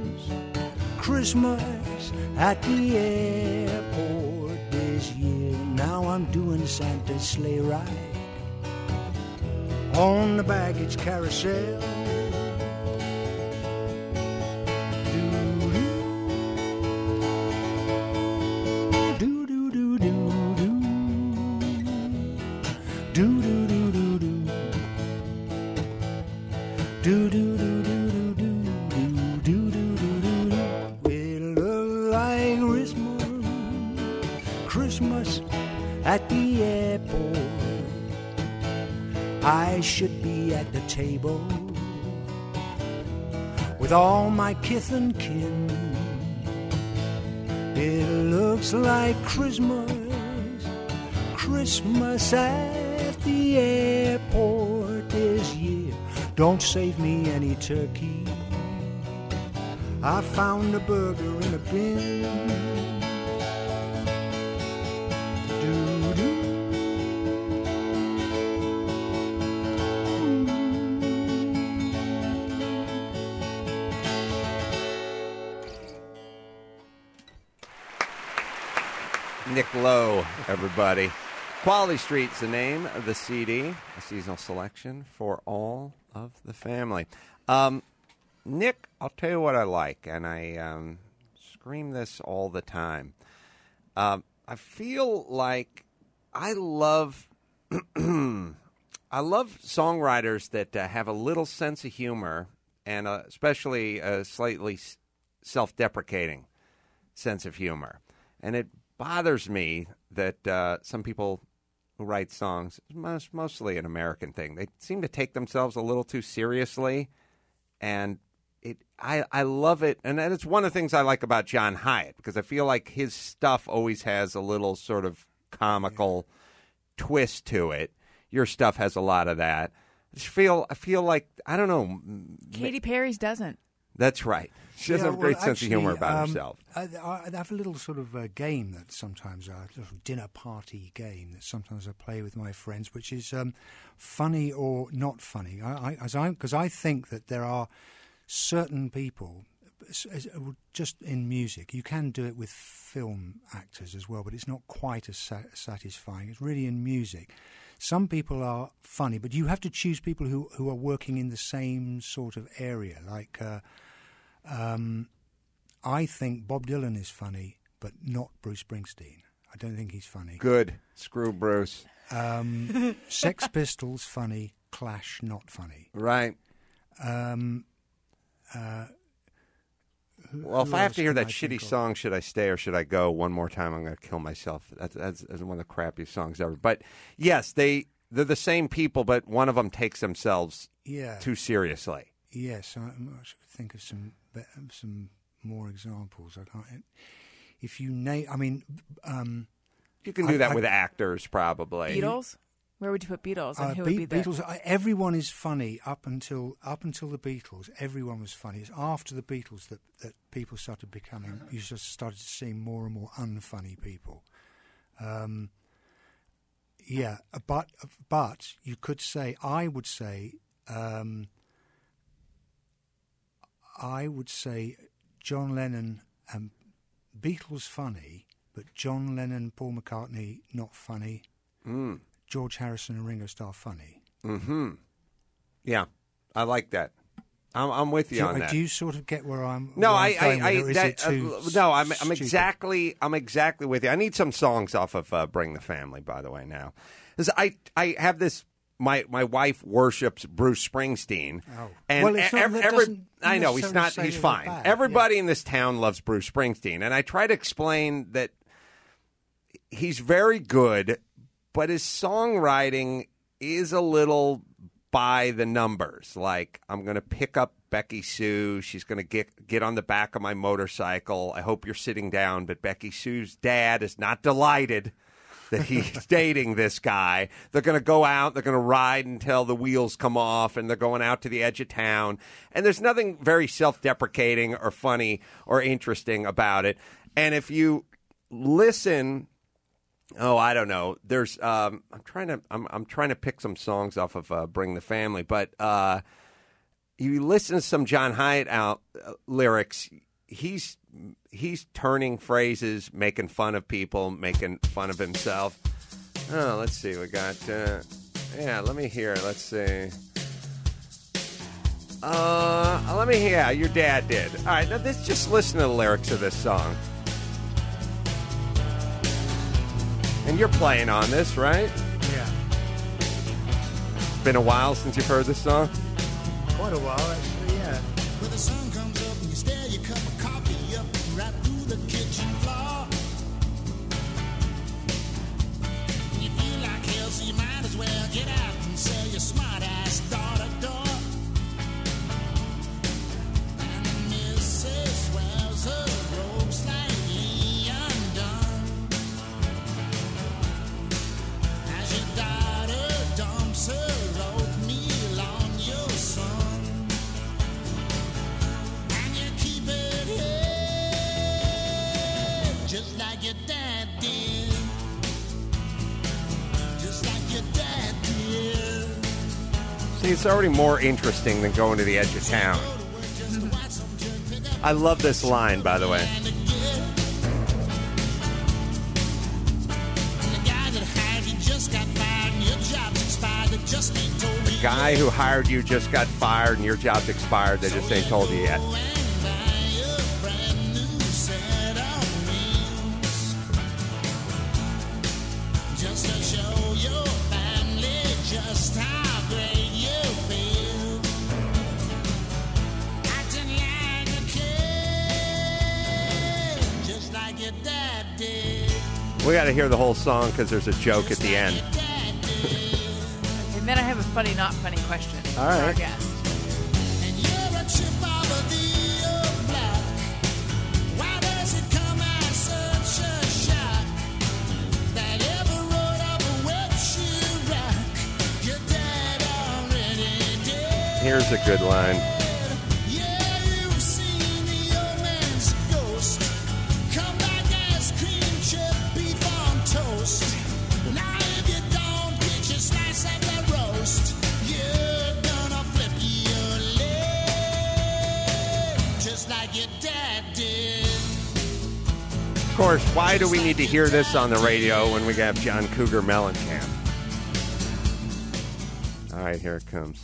Christmas at the airport this year. Now I'm doing Santa's sleigh ride on the baggage carousel. At the airport, I should be at the table with all my kith and kin. It looks like Christmas, Christmas at the airport this year. Don't save me any turkey, I found a burger in a bin. Nick Lowe, everybody. Quality Street's the name of the C D, a seasonal selection for all of the family. Um, Nick, I'll tell you what I like, and I um, scream this all the time. Um, I feel like I love, I love songwriters that uh, have a little sense of humor, and uh, especially a slightly self-deprecating sense of humor, and it bothers me that uh, some people who write songs, most, mostly an American thing, they seem to take themselves a little too seriously, and it I, I love it, and it's one of the things I like about John Hiatt, because I feel like his stuff always has a little sort of comical yeah. twist to it. Your stuff has a lot of that. I just feel I feel like I don't know. Katy Perry's doesn't. That's right. She has yeah, a great well, sense actually, of humor about um, herself. I, I have a little sort of uh, game that sometimes, uh, a little dinner party game that sometimes I play with my friends, which is um, funny or not funny. I, I, as I, because I think that there are certain people, just in music, you can do it with film actors as well, but it's not quite as sa- satisfying. It's really in music. Some people are funny, but you have to choose people who, who are working in the same sort of area. Like, uh, um, I think Bob Dylan is funny, but not Bruce Springsteen. I don't think he's funny. Good. Screw Bruce. Um, Sex Pistols, funny. Clash, not funny. Right. Um, uh, who, well, if who I have to hear that I shitty song, Should I Stay or Should I Go, one more time, I'm going to kill myself. That's, that's, that's one of the crappiest songs ever. But, yes, they, they're the same people, but one of them takes themselves yeah. too seriously. Yes, I, I should think of some some more examples. I can't. If you name, I mean, um, you can do I, that I, with actors, probably. Beatles. Where would you put Beatles? And uh, who Be- would be there? Beatles? Uh, everyone is funny up until up until the Beatles. Everyone was funny. It's after the Beatles that, that people started becoming. You just started to see more and more unfunny people. Um, yeah, but but you could say, I would say. Um, I would say John Lennon and Beatles funny, but John Lennon, Paul McCartney not funny. Mm. George Harrison and Ringo Starr funny. Mm-hmm. Yeah, I like that. I'm, I'm with you do, on that. Do you sort of get where I'm? No, where I, I'm I, I, with, that, uh, no, I'm, I'm stupid? exactly, I'm exactly with you. I need some songs off of uh, "Bring the Family," by the way. Now, because I, I have this. My my wife worships Bruce Springsteen, oh. and well, it's not, every, that every I know he's not. necessarily He's say fine. bad. Everybody yeah. in this town loves Bruce Springsteen, and I try to explain that he's very good, but his songwriting is a little by the numbers. Like, I'm going to pick up Becky Sue. She's going to get get on the back of my motorcycle. I hope you're sitting down, but Becky Sue's dad is not delighted that he's dating this guy. They're going to go out, they're going to ride until the wheels come off, and they're going out to the edge of town. And there's nothing very self-deprecating or funny or interesting about it. And if you listen, oh, I don't know. There's um, I'm trying to I'm I'm trying to pick some songs off of uh, Bring the Family, but uh, you listen to some John Hyatt out uh, lyrics, he's he's turning phrases, making fun of people, making fun of himself. Oh, let's see. We got, uh, yeah, let me hear. Let's see. Uh, let me hear. Yeah, your dad did. All right, now this, just listen to the lyrics of this song. And you're playing on this, right? Yeah. Been a while since you've heard this song? Quite a while, actually, yeah. When the sun comes up and you stare your cup of coffee up right through the kitchen floor. You feel like hell, so you might as well get out and sell your smart ass door to door. And the missus wears her robe slightly undone as your daughter dumps her oatmeal on your son. And you keep it here, just like your dad did. Just like your dad did. See, it's already more interesting than going to the edge of town. I love this line, by the way. And the guy that hired you just got fired and your job's expired. They just ain't told you. The guy who hired you just got fired and your job's expired. They just ain't told you yet. And buy a brand new set of wings. Just to show your family just how great you feel. Acting like a kid, just like your dad did. We got to hear the whole song because there's a joke at the end. Your dad did. And then I have a funny, not funny question. All for our right. guest. And you're a chip of the old block. Why does it come as such a shock that every road of a wet shoe rock your dad already did? Here's a good line. Yeah, you've seen the old man's ghost come back as cream chip beef on toast. Now if you don't get your slice of the roast, you're gonna flip your lid just like your dad did. Of course, why do we need to hear this on the radio when we have John Cougar Mellencamp? All right, here it comes.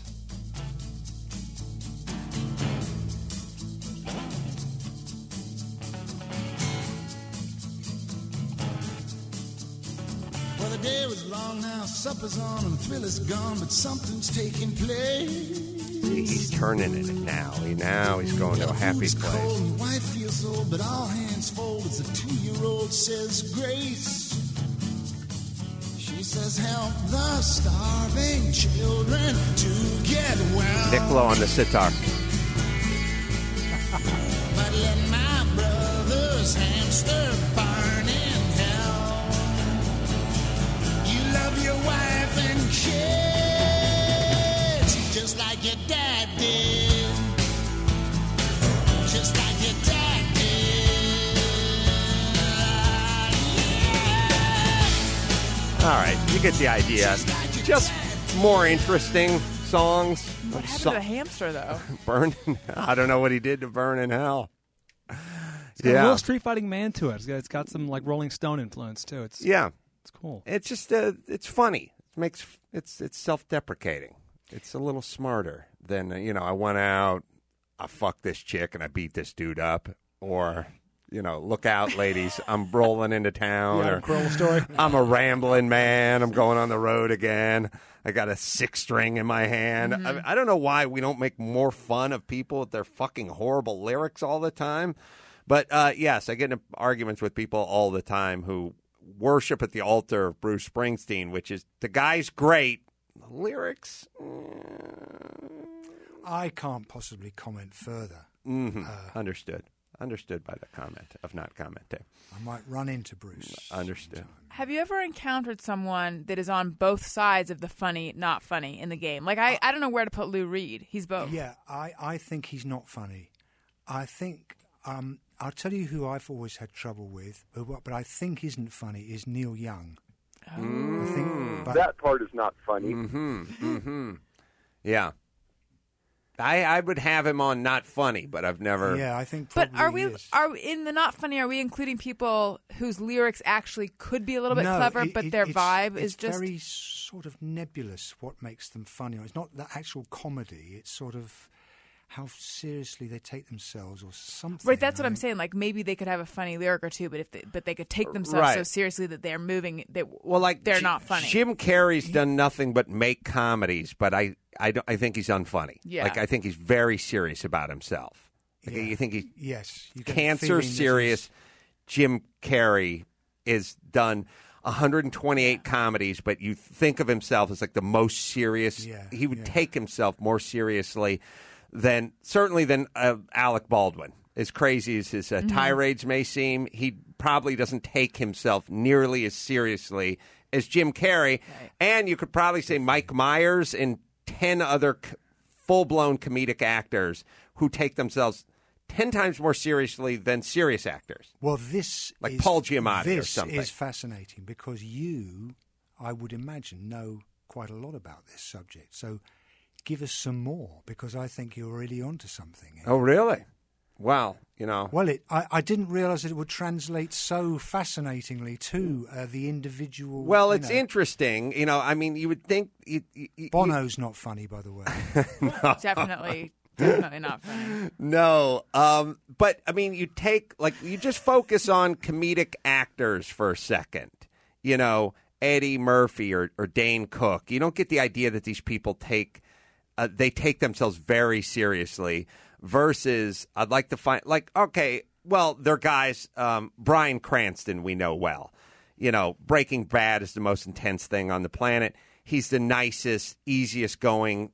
Well, the day was long now, supper's on and the thrill is gone, but something's taking place. See, he's turning it now. He now he's going to a happy Food's cold place. and your wife feels old, but all hands fold as the two-year-old says grace. She says, help the starving children to get well. Nick Lowe on the sitar. But let my brother's hamster burn in hell. You love your wife and kids just like your dad did. Just like your dad did. Yeah. All right, you get the idea. Just more interesting songs. What happened So- to the hamster, though? Burn. I don't know what he did to burn in hell. It's got a real Street Fighting Man to it. It's got, it's got some like Rolling Stone influence too. It's Yeah. it's cool. It's just uh, it's funny. It makes it's it's self-deprecating. It's a little smarter than uh, you know. I went out, I fucked this chick, and I beat this dude up, or you know, look out, ladies, I'm rolling into town, Yeah, or Corolla story. I'm a rambling man. I'm going on the road again. I got a six string in my hand. I, I don't know why we don't make more fun of people with their fucking horrible lyrics all the time. But uh, yes, I get into arguments with people all the time who worship at the altar of Bruce Springsteen, which is the guy's great. The lyrics, I can't possibly comment further. mm-hmm. understood. Understood by the comment of not commenting. I might run into Bruce. Understood. Have you ever encountered someone that is on both sides of the funny, not funny in the game? Like, I, I don't know where to put Lou Reed. He's both. Yeah, I, I think he's not funny. I think, um, I'll tell you who I've always had trouble with, but, what- but I think isn't funny, is Neil Young. I think, but, That part is not funny. Mm-hmm. Mm-hmm. Yeah. I, I would have him on not funny, but I've never. Yeah, I think. But Probably are we is. are we- in the not funny? Are we including people whose lyrics actually could be a little bit No, clever, it- but it- their it's- vibe it's is just very sort of nebulous. What makes them funny? It's not the actual comedy. It's sort of how seriously they take themselves, or something. right? That's what I I'm mean, saying. Like maybe they could have a funny lyric or two, but if they, but they could take themselves Right. so seriously that they're moving. They, Well, like they're J- not funny. Jim Carrey's done nothing but make comedies, but I, I, don't, I think he's unfunny. Yeah. Like I think he's very serious about himself. Like, Yeah. You think he's Yes, you get the cancer feeling that serious. he's- Jim Carrey is done one hundred twenty-eight comedies, but you think of himself as like the most serious. Yeah, he would yeah. take himself more seriously than certainly than uh, Alec Baldwin. As crazy as his uh, Mm-hmm. tirades may seem, he probably doesn't take himself nearly as seriously as Jim Carrey. Right. And you could probably say Mike Myers and ten other c- full-blown comedic actors who take themselves ten times more seriously than serious actors. Well, this Like is, Paul Giamatti or this something. is fascinating because you, I would imagine, know quite a lot about this subject. So, give us some more because I think you're really onto something. Oh, really? Well, you know. Well, it, I, I didn't realise that it would translate so fascinatingly to uh, the individual. Well, you it's know. interesting. You know, I mean, you would think. You, you, you- Bono's not funny, by the way. definitely, definitely not funny. No, um, but I mean, you take like you just focus on comedic actors for a second. You know, Eddie Murphy or, or Dane Cook. You don't get the idea that these people take uh, they take themselves very seriously. Versus, I'd like to find like okay, well, they're guys. Um, Bryan Cranston, we know well. You know, Breaking Bad is the most intense thing on the planet. He's the nicest, easiest going,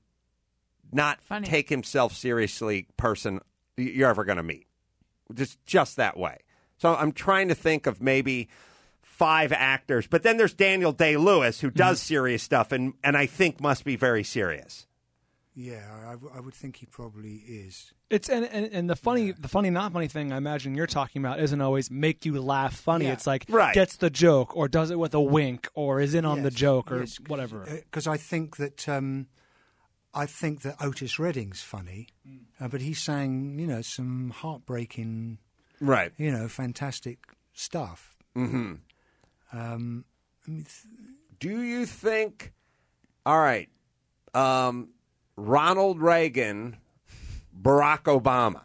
not Funny. take himself seriously person you're ever going to meet. Just just that way. So I'm trying to think of maybe five actors, but then there's Daniel Day-Lewis who does serious stuff and and I think must be very serious. Yeah, I, w- I would think he probably is. It's and, and, and the funny the funny not funny thing I imagine you're talking about isn't always make you laugh funny. Yeah. It's like Right. gets the joke or does it with a wink or is in on the Yes, joke or yes, whatever. Because I think that um, I think that Otis Redding's funny, uh, but he sang you know some heartbreaking, Right. you know, fantastic stuff. Mm-hmm. Um, I mean, th- Do you think? All right, um, Ronald Reagan, Barack Obama.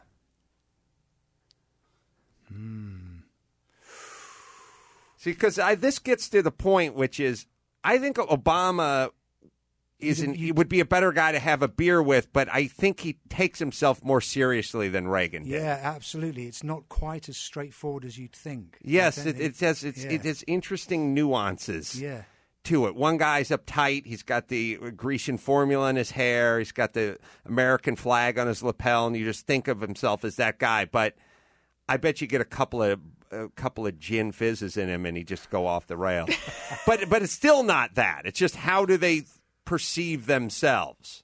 See, because this gets to the point, which is, I think Obama is an, he would be a better guy to have a beer with, but I think he takes himself more seriously than Reagan did. yeah, absolutely. It's not quite as straightforward as you'd think. Yes, I don't it, think- it has it's, yeah. it has interesting nuances. Yeah. To it. One guy's uptight. He's got the Grecian formula in his hair. He's got the American flag on his lapel, and you just think of himself as that guy. But I bet you get a couple of a couple of gin fizzes in him, and he just go off the rail. but but it's still not that. It's just how do they perceive themselves?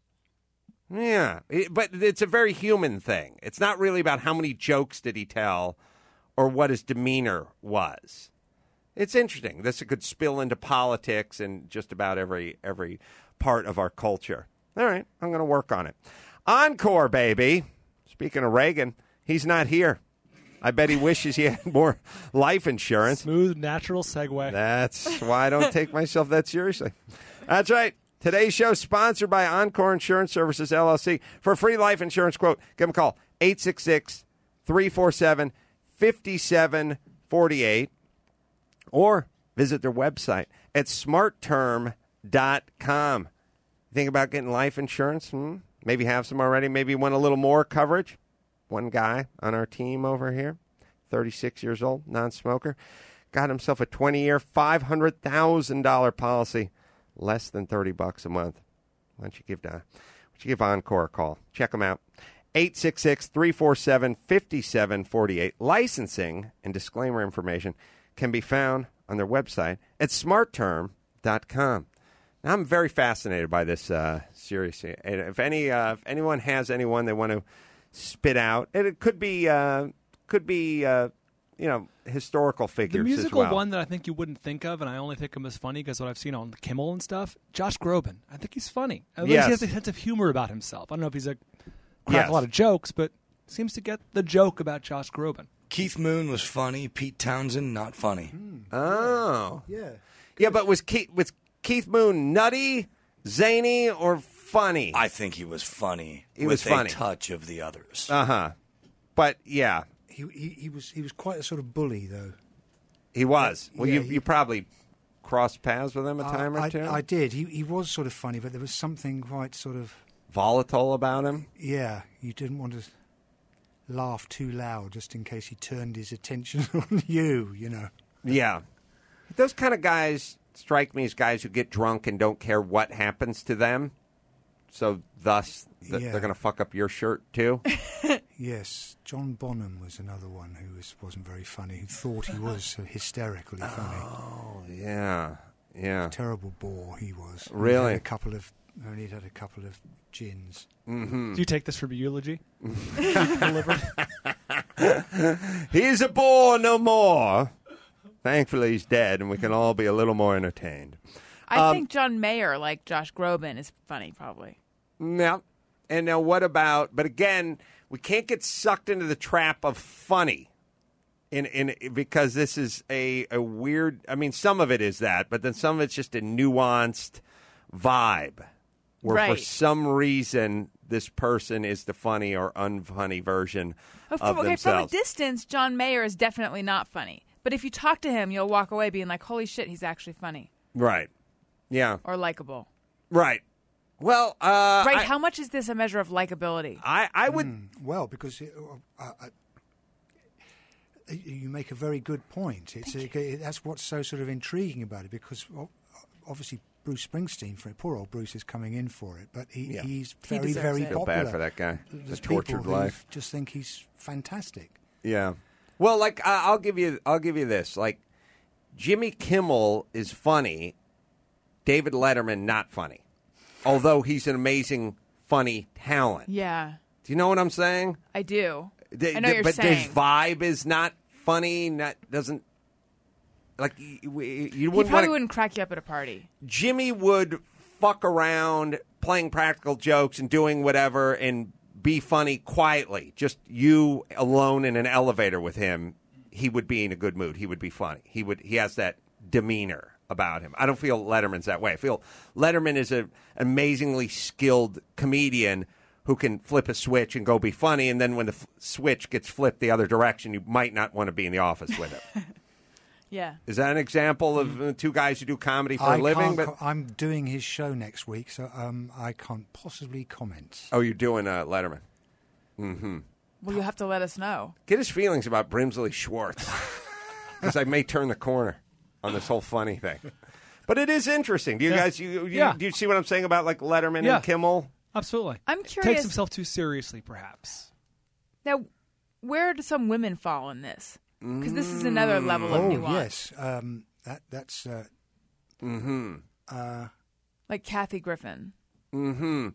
Yeah, it, but it's a very human thing. It's not really about how many jokes did he tell, or what his demeanor was. It's interesting. This could spill into politics and just about every every part of our culture. All right, I'm going to work on it. Encore, baby. Speaking of Reagan, he's not here. I bet he wishes he had more life insurance. Smooth, natural segue. That's why I don't take myself that seriously. That's right. Today's show is sponsored by Encore Insurance Services, L L C. For a free life insurance quote, give them a call, eight six six, three four seven, five seven four eight. Or visit their website at smart term dot com. Think about getting life insurance? Hmm? Maybe have some already. Maybe you want a little more coverage. One guy on our team over here, thirty-six years old, non-smoker, got himself a twenty-year, five hundred thousand dollars policy, less than thirty bucks a month. Why don't you give, uh, why don't you give Encore a call? Check them out. eight six six, three four seven, five seven four eight. Licensing and disclaimer information can be found on their website at smart term dot com. Now, I'm very fascinated by this uh, series. And if any, uh, if anyone has anyone they want to spit out, and it could be, uh, could be, uh, you know, historical figures. The musical as well. one that I think you wouldn't think of, and I only think him as funny because what I've seen on Kimmel and stuff, Josh Groban. I think he's funny. At least Yes. he has a sense of humor about himself. I don't know if he's a crack Yes. a lot of jokes, but seems to get the joke about Josh Groban. Keith Moon was funny. Pete Townsend, not funny. Oh. Yeah. Yeah, but was Keith, was Keith Moon nutty, zany, or funny? I think he was funny. He with was funny. a touch of the others. Uh-huh. But, yeah, He, he he was he was quite a sort of bully though. he was. Well, Yeah, you, he- you probably crossed paths with him a time I, or two? I, I did. He he was sort of funny, but there was something quite sort of Volatile about him? yeah. You didn't want to laugh too loud, just in case he turned his attention on you. You know. Yeah. Those kind of guys strike me as guys who get drunk and don't care what happens to them. So, thus, th- Yeah. they're going to fuck up your shirt, too? Yes, John Bonham was another one who was, wasn't very funny, who thought he was so hysterically funny. Oh, yeah. Yeah. Terrible bore he was. Really? He had a couple of, only had a couple of gins. Mm-hmm. Do you take this from a eulogy? Delivered? He's a bore no more. Thankfully, he's dead, and we can all be a little more entertained. I Um, think John Mayer, like Josh Groban, is funny, probably. Yeah. And now what about, but again, we can't get sucked into the trap of funny in in because this is a, a weird, I mean, some of it is that, but then some of it's just a nuanced vibe where for Right. some reason this person is the funny or unfunny version Oh, of from, okay, from a themselves. distance, John Mayer is definitely not funny. But if you talk to him, you'll walk away being like, holy shit, he's actually funny Right. Yeah. or likable. Right. Well, uh, Right, I, how much is this a measure of likability? I, I would, Mm, well, because it, uh, uh, you make a very good point. It's a, it, that's what's so sort of intriguing about it, because o- obviously Bruce Springsteen, for poor old Bruce, is coming in for it, but he, Yeah. he's He very, deserves very it. feel popular. bad for that guy. The There's tortured people who life. just think he's fantastic. Yeah. Well, like I I'll give you, I'll give you this. Like Jimmy Kimmel is funny, David Letterman not funny, although he's an amazing funny talent. Yeah, Do you know what I'm saying? I do. The- I know the- you're but saying. his vibe is not funny. Not doesn't like you, you He wouldn't probably want. wouldn't crack you up at a party. Jimmy would fuck around playing practical jokes and doing whatever and be funny quietly. Just you alone in an elevator with him, he would be in a good mood. He would be funny. He would. He has that demeanor about him. I don't feel Letterman's that way. I feel Letterman is an amazingly skilled comedian who can flip a switch and go be funny, and then when the f- switch gets flipped the other direction, you might not want to be in the office with him. Yeah. Is that an example of uh, two guys who do comedy for I a living? can't But co- I'm doing his show next week, so um, I can't possibly comment. oh, you're doing uh, Letterman. Well, you'll have to let us know. Get his feelings about Brimsley Schwartz, because I may turn the corner on this whole funny thing. But it is interesting. Do you Yeah. guys? You, you, Yeah. Do you see what I'm saying about like Letterman Yeah. and Kimmel? Absolutely. I'm Takes curious. himself too seriously, perhaps. Now, where do some women fall in this? Because this is another level of Oh nuance. yes, um, that that's uh, Mm-hmm. uh, Like Kathy Griffin. Mm-hmm.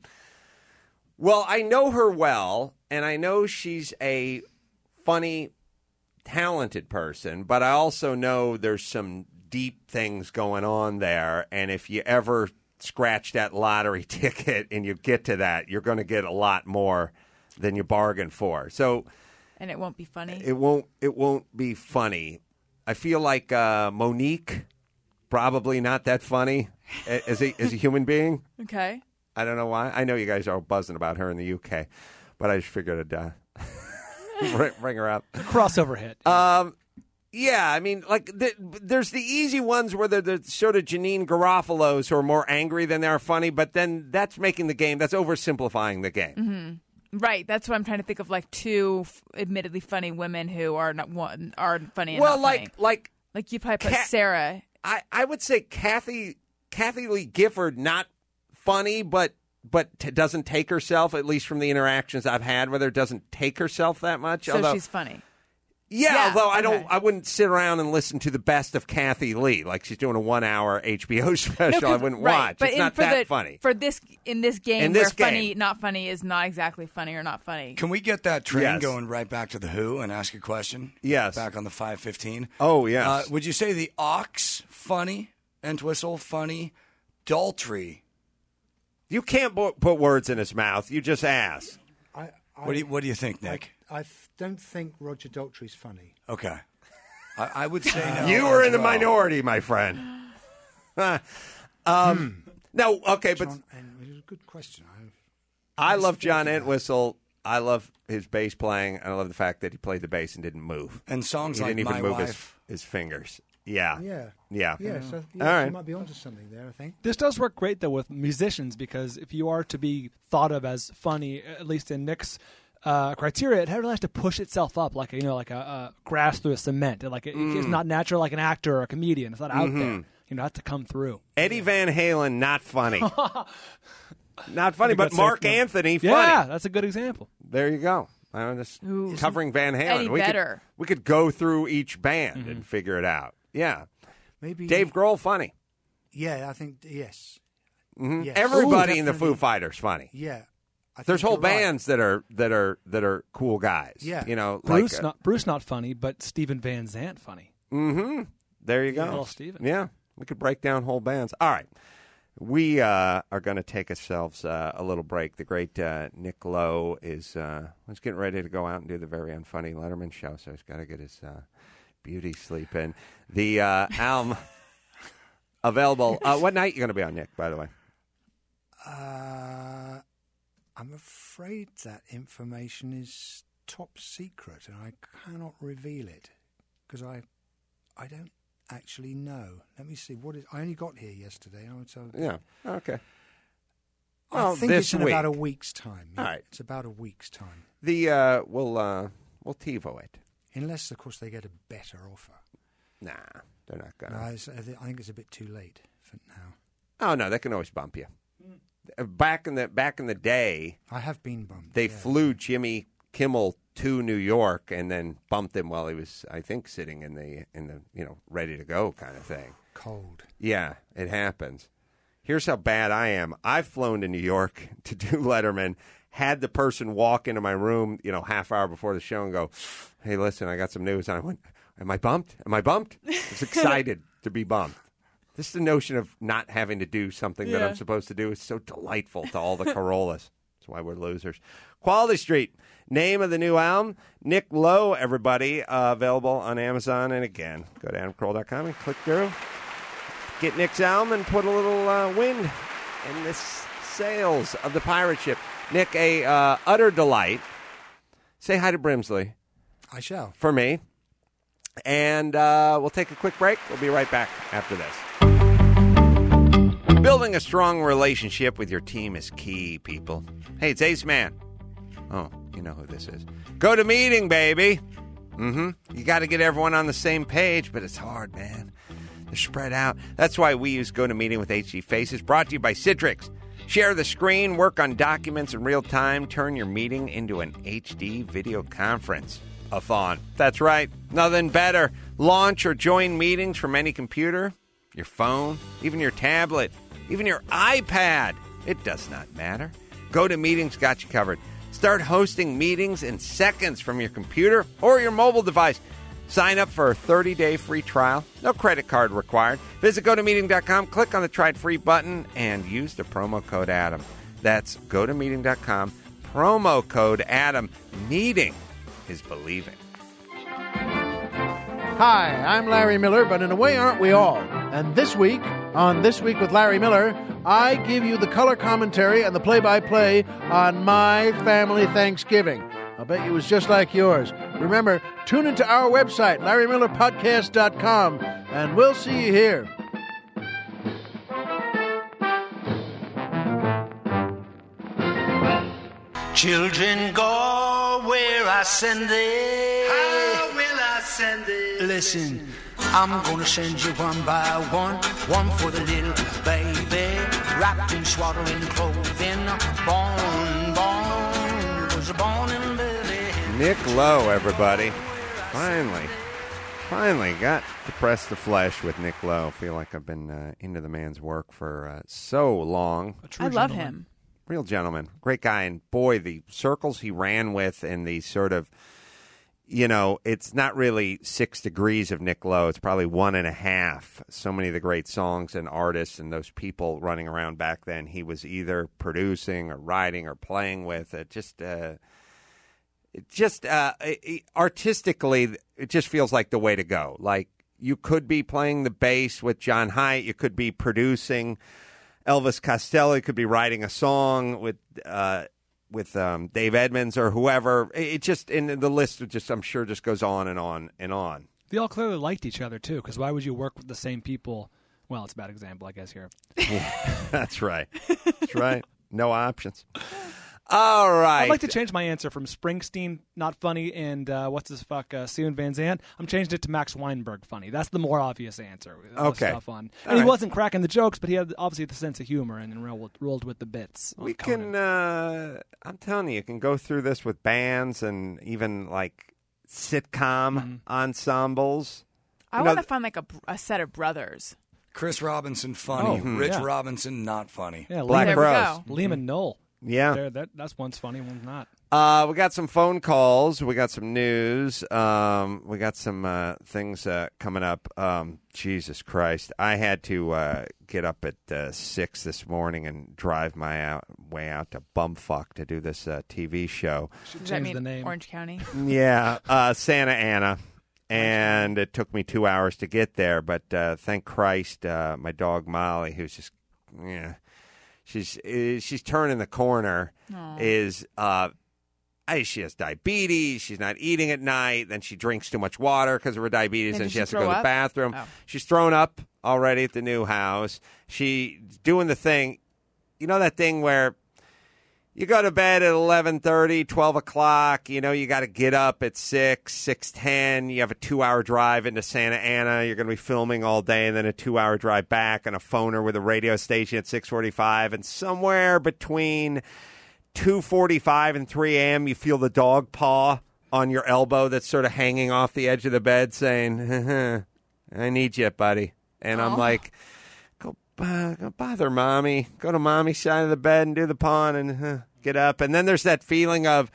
Well, I know her well, and I know she's a funny, talented person, but I also know there's some deep things going on there, and if you ever scratch that lottery ticket and you get to that, you're going to get a lot more than you bargained for. So And it won't be funny. it won't it won't be funny. I feel like uh, Monique, probably not that funny a- as a as a human being. Okay. I don't know why. I know you guys are buzzing about her in the U K, but I just figured I'd uh, bring- bring her up. Crossover hit. Um, yeah, I mean, like the, there's the easy ones where they're the sort of Janine Garofalo's who are more angry than they are funny, but then that's making the game. That's oversimplifying the game. Mm-hmm. Right. That's what I'm trying to think of, like two f- admittedly funny women who are not one are funny and Well, not like funny. like Like you probably put Cat- Sarah. I, I would say Kathy Kathy Lee Gifford, not funny, but but t- doesn't take herself, at least from the interactions I've had with her, doesn't take herself that much. So although, she's funny. yeah, yeah, although I don't, okay. I wouldn't sit around and listen to the best of Kathy Lee, like she's doing a one-hour H B O special. I 'cause- wouldn't right, watch. But It's in, not for that the, funny. For this in this game, In this where funny, game. not funny is not exactly funny or not funny. Can we get that train Yes. going right back to the Who and ask a question? Yes. Back on the five fifteen. Oh, yes. Uh, would you say the Ox funny, Entwistle funny, Daltrey? You can't bo- put words in his mouth. You just ask. I What do you What do you think, Nick? I, I f- don't think Roger Daltrey's funny. Okay, I, I would say no. You were as in the well. minority, my friend. um, no, okay, but John, and it was a good question. I, I love John thinking about Entwistle. I love his bass playing, and I love the fact that he played the bass and didn't move. And songs He like didn't even My move Wife. his, his fingers. Yeah. Yeah. Yeah. Yeah, so All yeah, right. you might be onto something there, I think. This does work great, though, with musicians, because if you are to be thought of as funny, at least in Nick's uh, criteria, it really has to push itself up like, you know, like a, a grass through a cement. Like it, It's not natural like an actor or a comedian. It's not out there. You know, it has to come through. Eddie Van Halen, not funny. Not funny, but that's Mark safe. Anthony, funny. Yeah, that's a good example. There you go. I'm just Ooh. covering Van Halen. Eddie we Vedder. Could, we could go through each band and figure it out. Yeah. Maybe Dave Grohl, funny. Yeah, I think yes. Mhm. Yes. Everybody Ooh, in the Foo definitely. Fighters, funny. Yeah. I There's think whole you're right. bands that are that are that are cool guys. Yeah. You know, Bruce, like uh, not Bruce, not funny, but Steven Van Zandt funny. Mm-hmm. There you go. Little Steven. Yeah. We could break down whole bands. All right. We uh, are going to take ourselves uh, a little break. The great uh, Nick Lowe is uh, was getting ready to go out and do the very unfunny Letterman show, so he's got to get his uh, beauty sleep in. The uh, album available. Uh, what night you going to be on, Nick, by the way? Uh, I'm afraid that information is top secret, and I cannot reveal it because I, I don't actually know. Let me see. What is? I only got here yesterday. I would say. Yeah. Okay. I Well, think this it's in week. about a week's time. All yeah. right. It's about a week's time, The uh, we'll uh, we'll TiVo it. unless of course they get a better offer. Nah, they're not No, gonna. it's, I thi- I think it's a bit too late for now. Oh no, they can always bump you. Uh, Back in the back in the day, I have been bummed. they yeah. flew Jimmy Kimmel to New York and then bumped him while he was, I think, sitting in the in the you know ready to go kind of thing. cold. Yeah, it happens. Here's how bad I am. I've flown to New York to do Letterman. Had the person walk into my room, you know, half hour before the show and go, "Hey, listen, I got some news." And I went, "Am I bumped? Am I bumped?" I was excited to be bumped. Just the notion of not having to do something that Yeah. I'm supposed to do is so delightful to all the Corollas. That's why we're losers. Quality Street, name of the new album. Nick Lowe, everybody, uh, available on Amazon. And again, go to adam carolla dot com and click through. Get Nick's album and put a little uh, wind in the sails of the pirate ship. Nick, a uh, utter delight. Say hi to Brimsley I shall. for me. And uh, we'll take a quick break. We'll be right back after this. Building a strong relationship with your team is key, people. Hey, it's Ace Man. Oh, you know who this is. Go to meeting, baby. Mm-hmm. You got to get everyone on the same page, but it's hard, man. They're spread out. That's why we use Go to Meeting with H D Faces, brought to you by Citrix. Share the screen, work on documents in real time, turn your meeting into an H D video conference. A thon. That's right. Nothing better. Launch or join meetings from any computer, your phone, even your tablet, even your iPad. It does not matter. GoToMeetings got you covered. Start hosting meetings in seconds from your computer or your mobile device. Sign up for a thirty-day free trial. No credit card required. Visit go to meeting dot com, click on the Try It Free button, and use the promo code Adam. That's go to meeting dot com, promo code Adam. Meeting is believing. Hi, I'm Larry Miller, but in a way, aren't we all? And this week, on This Week with Larry Miller, I give you the color commentary and the play-by-play on my family Thanksgiving. I'll bet you it was just like yours. Remember, tune into our website, larry miller podcast dot com, and we'll see you here. Children go where I send it. How will I send it? Listen, I'm gonna send you one by one. One for the little baby, wrapped in swaddling clothing. Born, born, was born in Bethlehem. Nick Lowe, everybody. Finally, finally got to press the flesh with Nick Lowe. I feel like I've been uh, into the man's work for uh, so long. A true I love gentleman. him. Real gentleman, great guy, and boy, the circles he ran with and the sort of, you know, it's not really six degrees of Nick Lowe. It's probably one and a half. So many of the great songs and artists and those people running around back then, he was either producing or writing or playing with. It just, uh, it just uh, it, artistically, it just feels like the way to go. Like, you could be playing the bass with John Haidt. You could be producing Elvis Costello. You could be writing a song with uh, with um, Dave Edmunds or whoever. It, it just, and the list just, I'm sure, just goes on and on and on. They all clearly liked each other, too, because why would you work with the same people? Well, it's a bad example, I guess, here. That's right. That's right. No options. All right. I'd like to change my answer from Springsteen, not funny, and uh, what's his fuck, uh, Steven Van Zandt. I'm changing it to Max Weinberg, funny. That's the more obvious answer. Okay. Stuff on. And All he right. wasn't cracking the jokes, but he had obviously the sense of humor and rolled, rolled with the bits. on We Conan. can, uh, I'm telling you, you can go through this with bands and even like sitcom Mm-hmm. ensembles. I You want know, to find like a, a set of brothers. Chris Robinson, funny. Oh, hmm, Rich yeah. Robinson, not funny. Yeah, Black There we Rose. go. Liam and Noel. Yeah. They're- that, that's one's funny, one's not. Uh, we got some phone calls. We got some news. Um, we got some uh, things uh, coming up. Um, Jesus Christ. I had to uh, get up at uh, six this morning and drive my out, way out to Bumfuck to do this uh, T V show. Should Does that change mean the name. Orange County? Yeah, uh, Santa Ana. And it took me two hours to get there, but uh, thank Christ, uh, my dog Molly, who's just, yeah, she's uh, she's turning the corner. Is uh, I, she has diabetes. She's not eating at night. Then she drinks too much water because of her diabetes, And and did she she has to go throw to the up? bathroom. Oh. She's thrown up already at the new house. She's doing the thing, you know, that thing where you go to bed at eleven thirty, twelve o'clock. You know, you got to get up at six, six ten. You have a two-hour drive into Santa Ana. You're going to be filming all day, and then a two-hour drive back on a phoner with a radio station at six forty-five. And somewhere between two forty-five and three a.m., you feel the dog paw on your elbow that's sort of hanging off the edge of the bed saying, I need you, buddy. And I'm like, go, uh, go bother mommy. Go to mommy's side of the bed and do the pawn and uh, get up. And then there's that feeling of,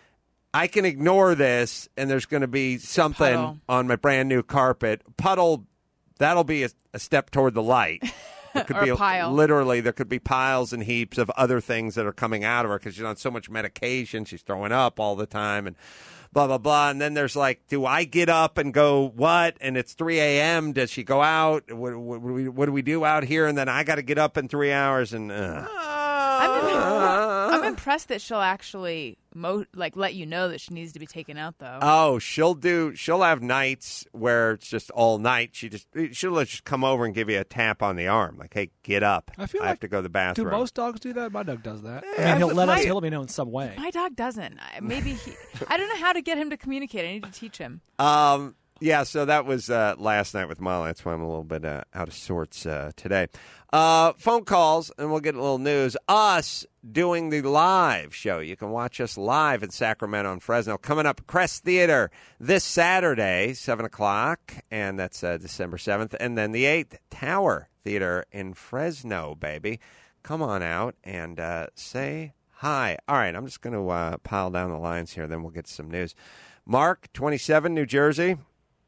I can ignore this and there's going to be something Puddle. on my brand new carpet. Puddle, that'll be a, a step toward the light. There could Or be a pile. Literally, there could be piles and heaps of other things that are coming out of her because she's on so much medication. She's throwing up all the time and blah, blah, blah. And then there's like, do I get up and go, what? And it's three a.m. Does she go out? What, what, what, do we, what do we do out here? And then I got to get up in three hours and... Uh. I'm, I'm impressed that she'll actually mo- like let you know that she needs to be taken out, though. Oh, she'll do. She'll have nights where it's just all night. She just she'll just come over and give you a tap on the arm, like, "Hey, get up! I feel I like have to go to the Do bathroom." most dogs do that? My dog does that. I Yeah, mean, he'll but let us. my- He'll let me know in some way. My dog doesn't. I- Maybe he. I don't know how to get him to communicate. I need to teach him. Um, yeah, so that was uh, last night with Molly. That's why I'm a little bit uh, out of sorts uh, today. Uh, phone calls, and we'll get a little news. Us doing the live show. You can watch us live in Sacramento and Fresno. Coming up, Crest Theater this Saturday, seven o'clock, and that's uh, December seventh. And then the eighth, Tower Theater in Fresno, baby. Come on out and uh, say hi. All right, I'm just going to uh, pile down the lines here, then we'll get some news. Mark, twenty-seven, New Jersey.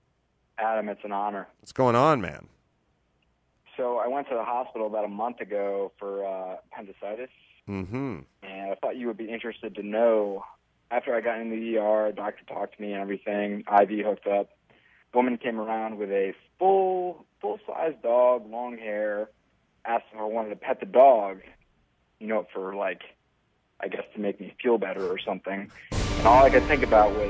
Adam, it's an honor. What's going on, man? So I went to the hospital about a month ago for uh, appendicitis, Mm-hmm. and I thought you would be interested to know. After I got in the E R, doctor talked to me and everything, I V hooked up. Woman came around with a full, full-size dog, long hair, asked if I wanted to pet the dog, you know, for, like, I guess to make me feel better or something. And all I could think about was,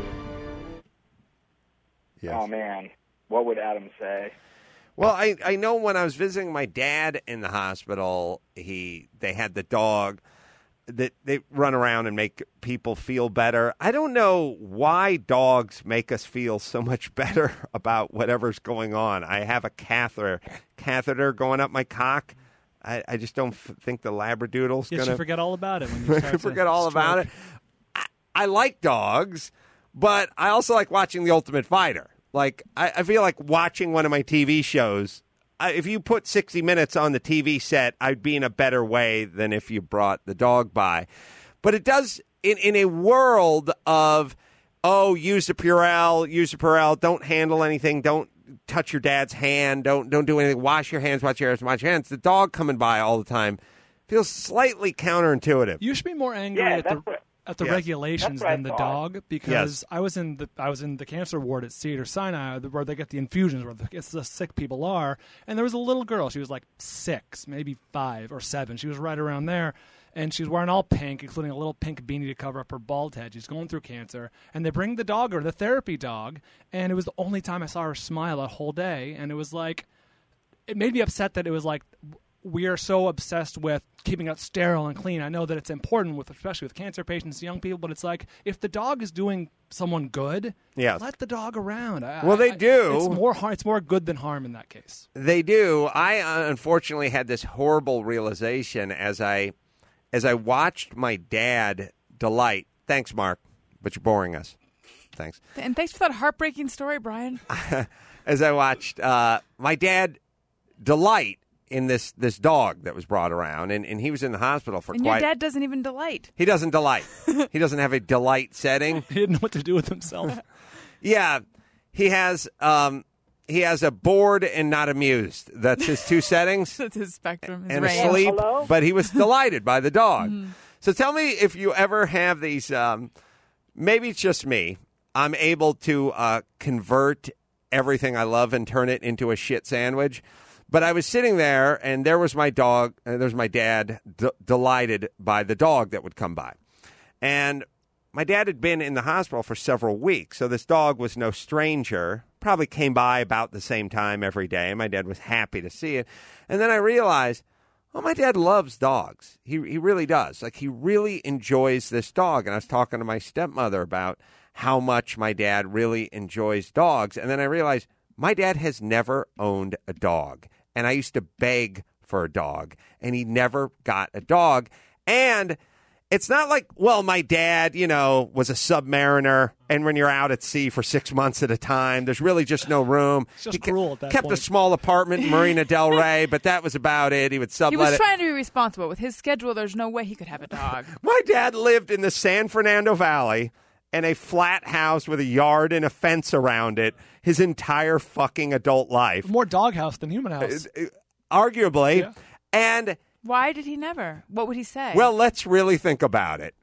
Yes. oh, man, what would Adam say? Well, I, I know when I was visiting my dad in the hospital, he they had the dog that they run around and make people feel better. I don't know why dogs make us feel so much better about whatever's going on. I have a catheter catheter going up my cock. I, I just don't f- think the Labradoodle's Yes, going you to forget all about it when you start to forget all about it. stroke. I, I like dogs, but I also like watching The Ultimate Fighter. Like, I, I feel like watching one of my T V shows. I, if you put sixty minutes on the T V set, I'd be in a better way than if you brought the dog by. But it does, in, in a world of, oh, use the Purell, use the Purell, don't handle anything, don't touch your dad's hand, don't don't do anything, wash your hands, wash your hands, wash your hands. The dog coming by all the time feels slightly counterintuitive. You should be more angry Yeah, at that's the. what at the Yes. regulations That's what I than the thought. dog because Yes. I was in the I was in the cancer ward at Cedar Sinai where they get the infusions where the, it's the sick people are, and there was a little girl. She was like six, maybe five or seven. She was right around there. And she's wearing all pink, including a little pink beanie to cover up her bald head. She's going through cancer. And they bring the dog, or the therapy dog, and it was the only time I saw her smile that whole day. And it was like, it made me upset that it was like, we are so obsessed with keeping it sterile and clean. I know that it's important, with especially with cancer patients, young people, but it's like, if the dog is doing someone good, Yes. let the dog around. I, Well, they I- do. It's more, har- it's more good than harm in that case. They do. I uh, unfortunately had this horrible realization as I as I watched my dad delight. Thanks, Mark, but you're boring us. Thanks. And thanks for that heartbreaking story, Brian. As I watched uh, my dad delight in this this dog that was brought around, and, and he was in the hospital for And quite. your dad doesn't even delight. He doesn't delight. He doesn't have a delight setting. He didn't know what to do with himself. Yeah, he has. Um, he has a bored and not amused. That's his two settings. That's his spectrum. His And range. asleep, Hello? but he was delighted by the dog. Mm-hmm. So tell me if you ever have these. Um, maybe it's just me. I'm able to uh, convert everything I love and turn it into a shit sandwich. But I was sitting there, and there was my dog, and there's my dad, d- delighted by the dog that would come by. And my dad had been in the hospital for several weeks, so this dog was no stranger. Probably came by about the same time every day. My dad was happy to see it. And then I realized, oh, my dad loves dogs. He he really does. Like, he really enjoys this dog. And I was talking to my stepmother about how much my dad really enjoys dogs. And then I realized my dad has never owned a dog. And I used to beg for a dog, and he never got a dog. And it's not like, well, my dad, you know, was a submariner, and when you're out at sea for six months at a time, there's really just no room. It's just He ke- cruel at that kept a point. small apartment in Marina Del Rey, but that was about it. He would sublet He was it. trying to be responsible. With his schedule, there's no way he could have a dog. My dad lived in the San Fernando Valley in a flat house with a yard and a fence around it his entire fucking adult life, More doghouse than human house. arguably. Yeah. And, Why did he never? What would he say? well, let's really think about it.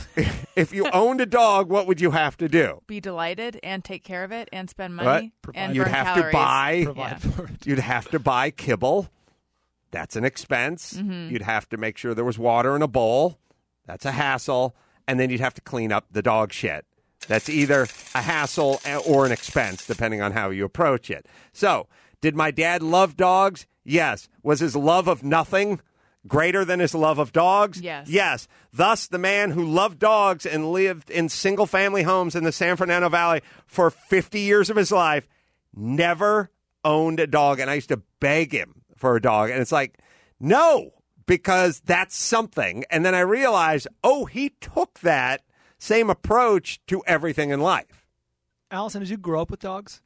If you owned a dog, what would you have to do? be delighted and take care of it and spend What? money Provide- and You'd burn have calories. to buy. Provide Yeah. for it. You'd have to buy kibble. That's an expense. Mm-hmm. You'd have to make sure there was water in a bowl. That's a hassle. And then you'd have to clean up the dog shit. That's either a hassle or an expense, depending on how you approach it. So, did my dad love dogs? Yes. Was his love of nothing greater than his love of dogs? Yes. Yes. Thus, the man who loved dogs and lived in single-family homes in the San Fernando Valley for fifty years of his life never owned a dog. And I used to beg him for a dog. And it's like, no, because that's something. And then I realized, oh, he took that same approach to everything in life. Allison, did you grow up with dogs?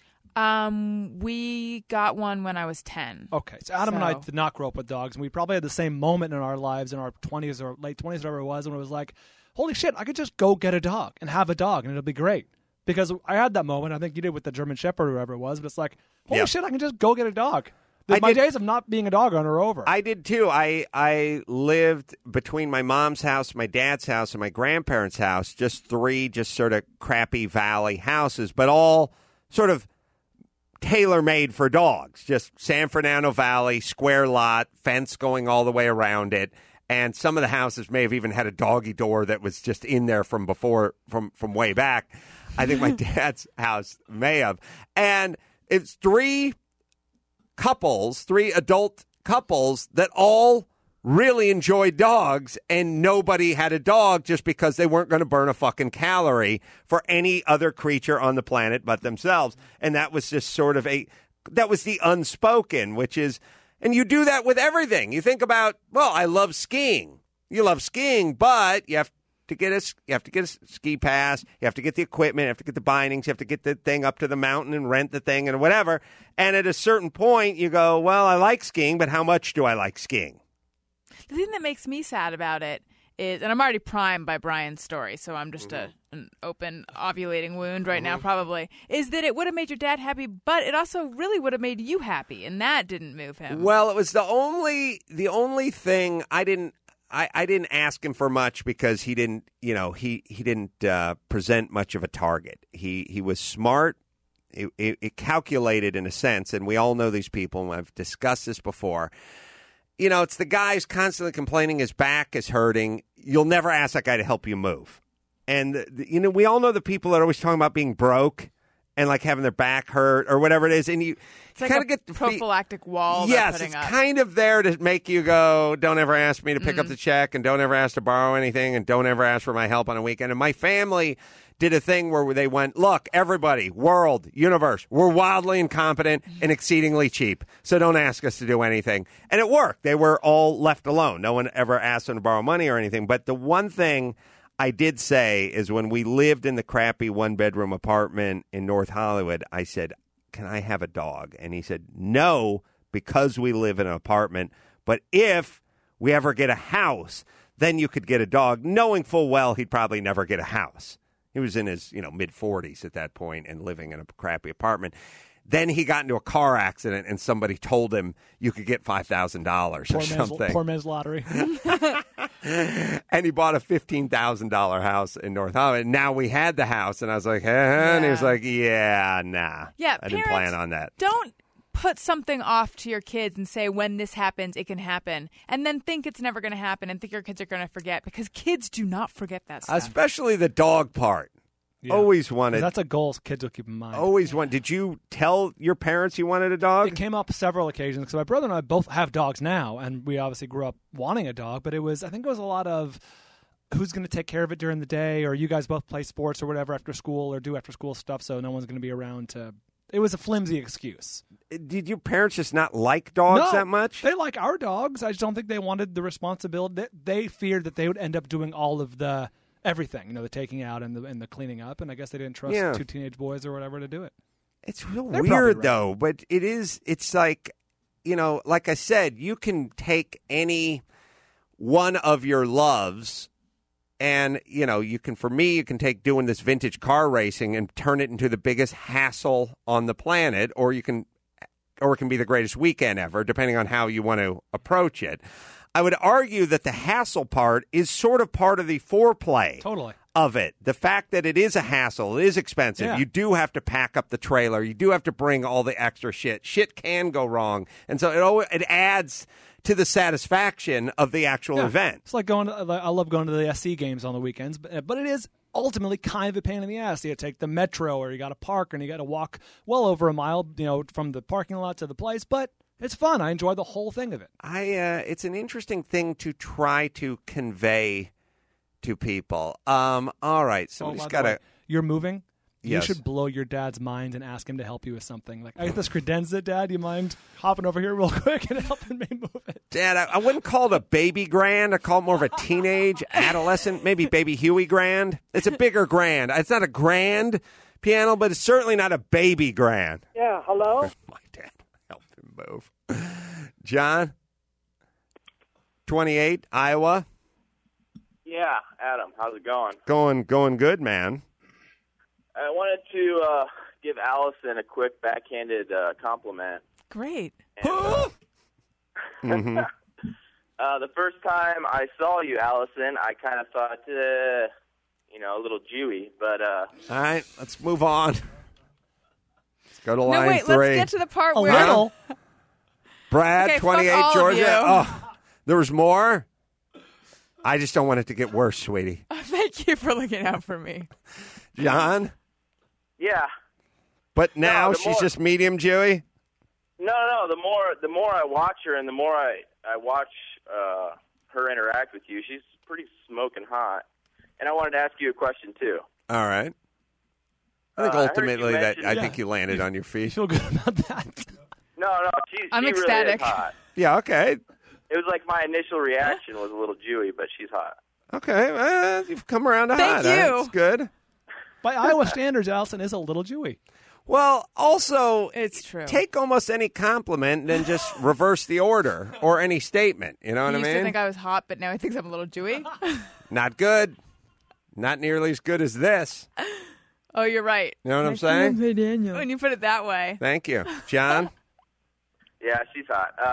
Um, we got one when I was ten. Okay, so Adam and I So- did not grow up with dogs, and we probably had the same moment in our lives in our twenties or late twenties, whatever it was, when it was like, holy shit, I could just go get a dog and have a dog, and it'll be great. Because I had that moment, I think you did with the German Shepherd or whoever it was, but it's like, holy Yeah. shit, I can just go get a dog. The, I my did- days of not being a dog owner are over. I did too. I I lived between my mom's house, my dad's house, and my grandparents' house, just three just sort of crappy valley houses, but all sort of tailor-made for dogs. Just San Fernando Valley, square lot, fence going all the way around it. And some of the houses may have even had a doggy door that was just in there from before, from, from way back. I think my dad's house may have. And it's three couples, three adult couples that all really enjoyed dogs, and nobody had a dog just because they weren't going to burn a fucking calorie for any other creature on the planet but themselves. And that was just sort of a, that was the unspoken, which is, and you do that with everything. You think about, well, I love skiing. You love skiing, but you have to get a, you have to get a ski pass. You have to get the equipment. You have to get the bindings. You have to get the thing up to the mountain and rent the thing and whatever. And at a certain point, you go, well, I like skiing, but how much do I like skiing? The thing that makes me sad about it is, and I'm already primed by Brian's story, so I'm just a, an open ovulating wound right now probably, is that it would have made your dad happy, but it also really would have made you happy, and that didn't move him. Well, it was the only the only thing I didn't I, I didn't ask him for much because he didn't, you know, he he didn't uh, present much of a target. He he was smart. It, it, it calculated in a sense, and we all know these people, and I've discussed this before. You know, it's the guy who's constantly complaining his back is hurting. You'll never ask that guy to help you move. And, the, you know, we all know the people that are always talking about being broke and, like, having their back hurt or whatever it is. And you It's like kind a of get the prophylactic wall they're Yes, putting it's up. kind of there to make you go, don't ever ask me to pick Mm. up the check and don't ever ask to borrow anything and don't ever ask for my help on a weekend. And my family did a thing where they went, look, everybody, world, universe, we're wildly incompetent and exceedingly cheap, so don't ask us to do anything. And it worked. They were all left alone. No one ever asked them to borrow money or anything. But the one thing I did say is when we lived in the crappy one-bedroom apartment in North Hollywood, I said, can I have a dog? And he said, no, because we live in an apartment. But if we ever get a house, then you could get a dog, knowing full well he'd probably never get a house. He was in his, you know, mid-forties at that point and living in a crappy apartment. Then he got into a car accident and somebody told him you could get five thousand dollars or Poor man's, something. poor man's lottery. And he bought a fifteen thousand dollars house in North Hollywood. Now we had the house, and I was like, huh? And he was Yeah. like, yeah, nah. Yeah, I didn't parents, plan on that. Don't put something off to your kids and say, when this happens, it can happen. And then think it's never going to happen and think your kids are going to forget, because kids do not forget that stuff. Especially the dog part. Yeah. Always 'Cause wanted. That's a goal kids will keep in mind. Always want. Did you tell your parents you wanted a dog? It came up several occasions because my brother and I both have dogs now, and we obviously grew up wanting a dog. But it was, I think, it was a lot of who's going to take care of it during the day, or you guys both play sports or whatever after school, or do after school stuff, so no one's going to be around to. It was a flimsy excuse. Did your parents just not like dogs No, that much? They like our dogs. I just don't think they wanted the responsibility. They, they feared that they would end up doing all of the everything, you know, the taking out and the and the cleaning up, and I guess they didn't trust Yeah. two teenage boys or whatever to do it. It's real They're probably weird right. though, but it is. It's like, you know, like I said, you can take any one of your loves, and you know, you can. For me, you can take doing this vintage car racing and turn it into the biggest hassle on the planet, or you can, or it can be the greatest weekend ever, depending on how you want to approach it. I would argue that the hassle part is sort of part of the foreplay. Totally. Of it. The fact that it is a hassle, it is expensive. Yeah. You do have to pack up the trailer. You do have to bring all the extra shit. Shit can go wrong. And so it always, it adds to the satisfaction of the actual Yeah. event. It's like going to, I love going to the S C games on the weekends, but, but it is ultimately kind of a pain in the ass. You take the metro, or you got to park, and you got to walk well over a mile, you know, from the parking lot to the place, but it's fun. I enjoy the whole thing of it. I uh, it's an interesting thing to try to convey to people. Um, all right, somebody's Oh, by the got way, to. You're moving? Yes. You should blow your dad's mind and ask him to help you with something. Like, I got this credenza, Dad. You mind hopping over here real quick and helping me move it? Dad, I, I wouldn't call it a baby grand. I call it more of a teenage, adolescent, maybe baby Huey grand. It's a bigger grand. It's not a grand piano, but it's certainly not a baby grand. Yeah, hello? My dad helped him move. John, twenty-eight, Iowa. Yeah, Adam, how's it going? Going, going good, man. I wanted to uh, give Allison a quick backhanded uh, compliment. Great. And, uh, Mm-hmm. uh, the first time I saw you, Allison, I kind of thought, uh, you know, a little Jewy, but uh, All right, let's move on. Let's go to No, line wait, three. let's get to the part A where little. Brad, Okay, fuck twenty-eight, all of Georgia. you. Oh, there was more? I just don't want it to get worse, sweetie. Thank you for looking out for me. John? yeah. But now the she's more- just medium Jewy? No, no, the more the more I watch her and the more I, I watch uh, her interact with you, she's pretty smoking hot. And I wanted to ask you a question, too. All right. I think Uh, I heard you ultimately that mention- I Yeah. think you landed on your feet. Feel good about that. No, no, she, I'm she really ecstatic. is hot. Yeah, okay. It was like my initial reaction was a little Jewy, but she's hot. Okay. Uh, you've come around to Thank hot. huh? you. That's good. By Iowa standards, Allison is a little Jewy. Well, also, It's true. take almost any compliment and then just reverse the order or any statement. You know He what I used mean? to think I was hot, but now he thinks I'm a little Jewy. Not good. Not nearly as good as this. Oh, you're right. You know what I'm saying? When you put it that way. Thank you. John? Yeah, she's hot. Uh,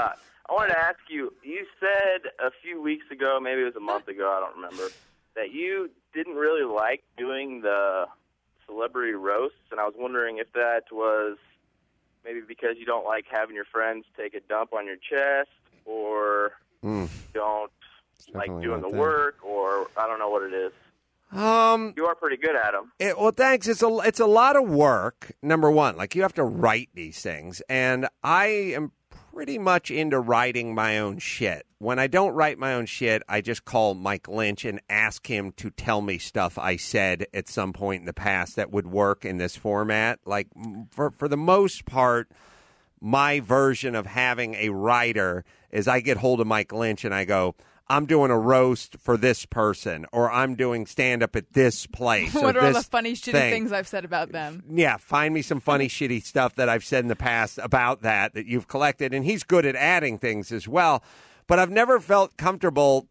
I wanted to ask you, you said a few weeks ago, maybe it was a month ago, I don't remember, that you didn't really like doing the celebrity roasts, and I was wondering if that was maybe because you don't like having your friends take a dump on your chest, or Mm. you don't like definitely doing the not that. work, or I don't know what it is. Um, You are pretty good at them. It, well, thanks. It's a it's a lot of work. Number one, like you have to write these things, and I am pretty much into writing my own shit. When I don't write my own shit, I just call Mike Lynch and ask him to tell me stuff I said at some point in the past that would work in this format. Like m- for for the most part, my version of having a writer is I get hold of Mike Lynch and I go, I'm doing a roast for this person, or I'm doing stand-up at this place. What or are all the this funny, shitty thing. things I've said about them? Yeah, find me some funny, shitty stuff that I've said in the past about that that you've collected. And he's good at adding things as well. But I've never felt comfortable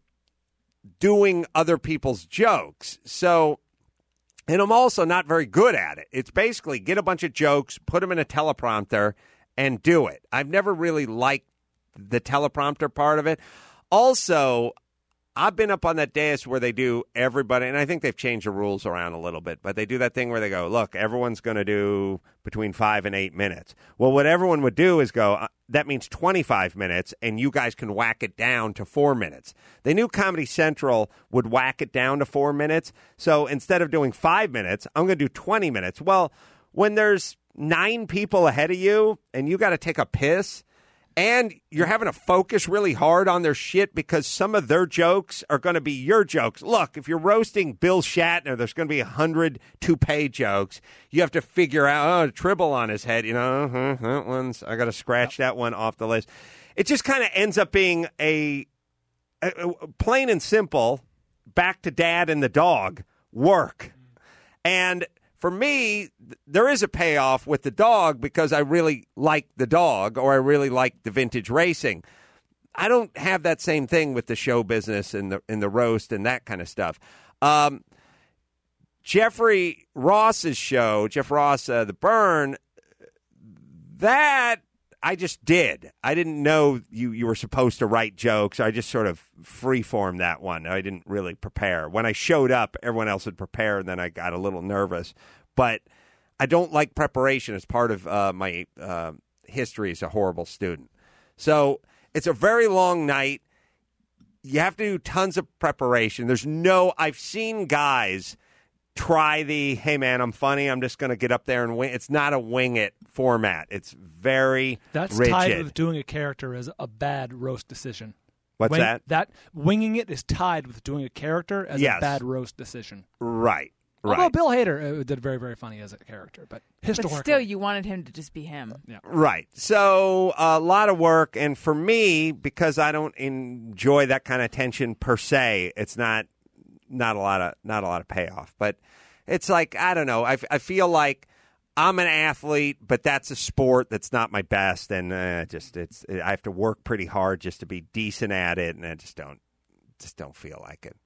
doing other people's jokes. So, and I'm also not very good at it. It's basically get a bunch of jokes, put them in a teleprompter, and do it. I've never really liked the teleprompter part of it. Also, I've been up on that dais where they do everybody, and I think they've changed the rules around a little bit, but they do that thing where they go, look, everyone's going to do between five and eight minutes. Well, what everyone would do is go, uh, that means twenty-five minutes, and you guys can whack it down to four minutes. They knew Comedy Central would whack it down to four minutes, so instead of doing five minutes, I'm going to do twenty minutes. Well, when there's nine people ahead of you, and you got to take a piss, and you're having to focus really hard on their shit because some of their jokes are going to be your jokes. Look, if you're roasting Bill Shatner, there's going to be a hundred toupee jokes. You have to figure out, oh, Tribble on his head. You know, uh-huh, that one's, I got to scratch that one off the list. It just kind of ends up being a, a, a plain and simple, back to dad and the dog work. And for me, th- there is a payoff with the dog because I really like the dog, or I really like the vintage racing. I don't have that same thing with the show business and the in the roast and that kind of stuff. Um, Jeffrey Ross's show, Jeff Ross, uh, The Burn, that I just did. I didn't know you, you were supposed to write jokes. I just sort of freeformed that one. I didn't really prepare. When I showed up, everyone else had prepared, and then I got a little nervous. But I don't like preparation as part of uh, my uh, history as a horrible student. So it's a very long night. You have to do tons of preparation. There's no – I've seen guys – try the, hey, man, I'm funny. I'm just going to get up there and wing. It's not a wing it format. It's very That's rigid. tied with doing a character as a bad roast decision. What's Wing- that? That winging it is tied with doing a character as Yes. a bad roast decision. Right. Right. Although Bill Hader uh, did very, very funny as a character, but historically. But still, you wanted him to just be him. Yeah. Right. So a lot of work. And for me, because I don't enjoy that kind of attention per se, it's not not a lot of not a lot of payoff. But it's like, I don't know. I, I feel like I'm an athlete, but that's a sport that's not my best. And uh, just it's I have to work pretty hard just to be decent at it. And I just don't just don't feel like it.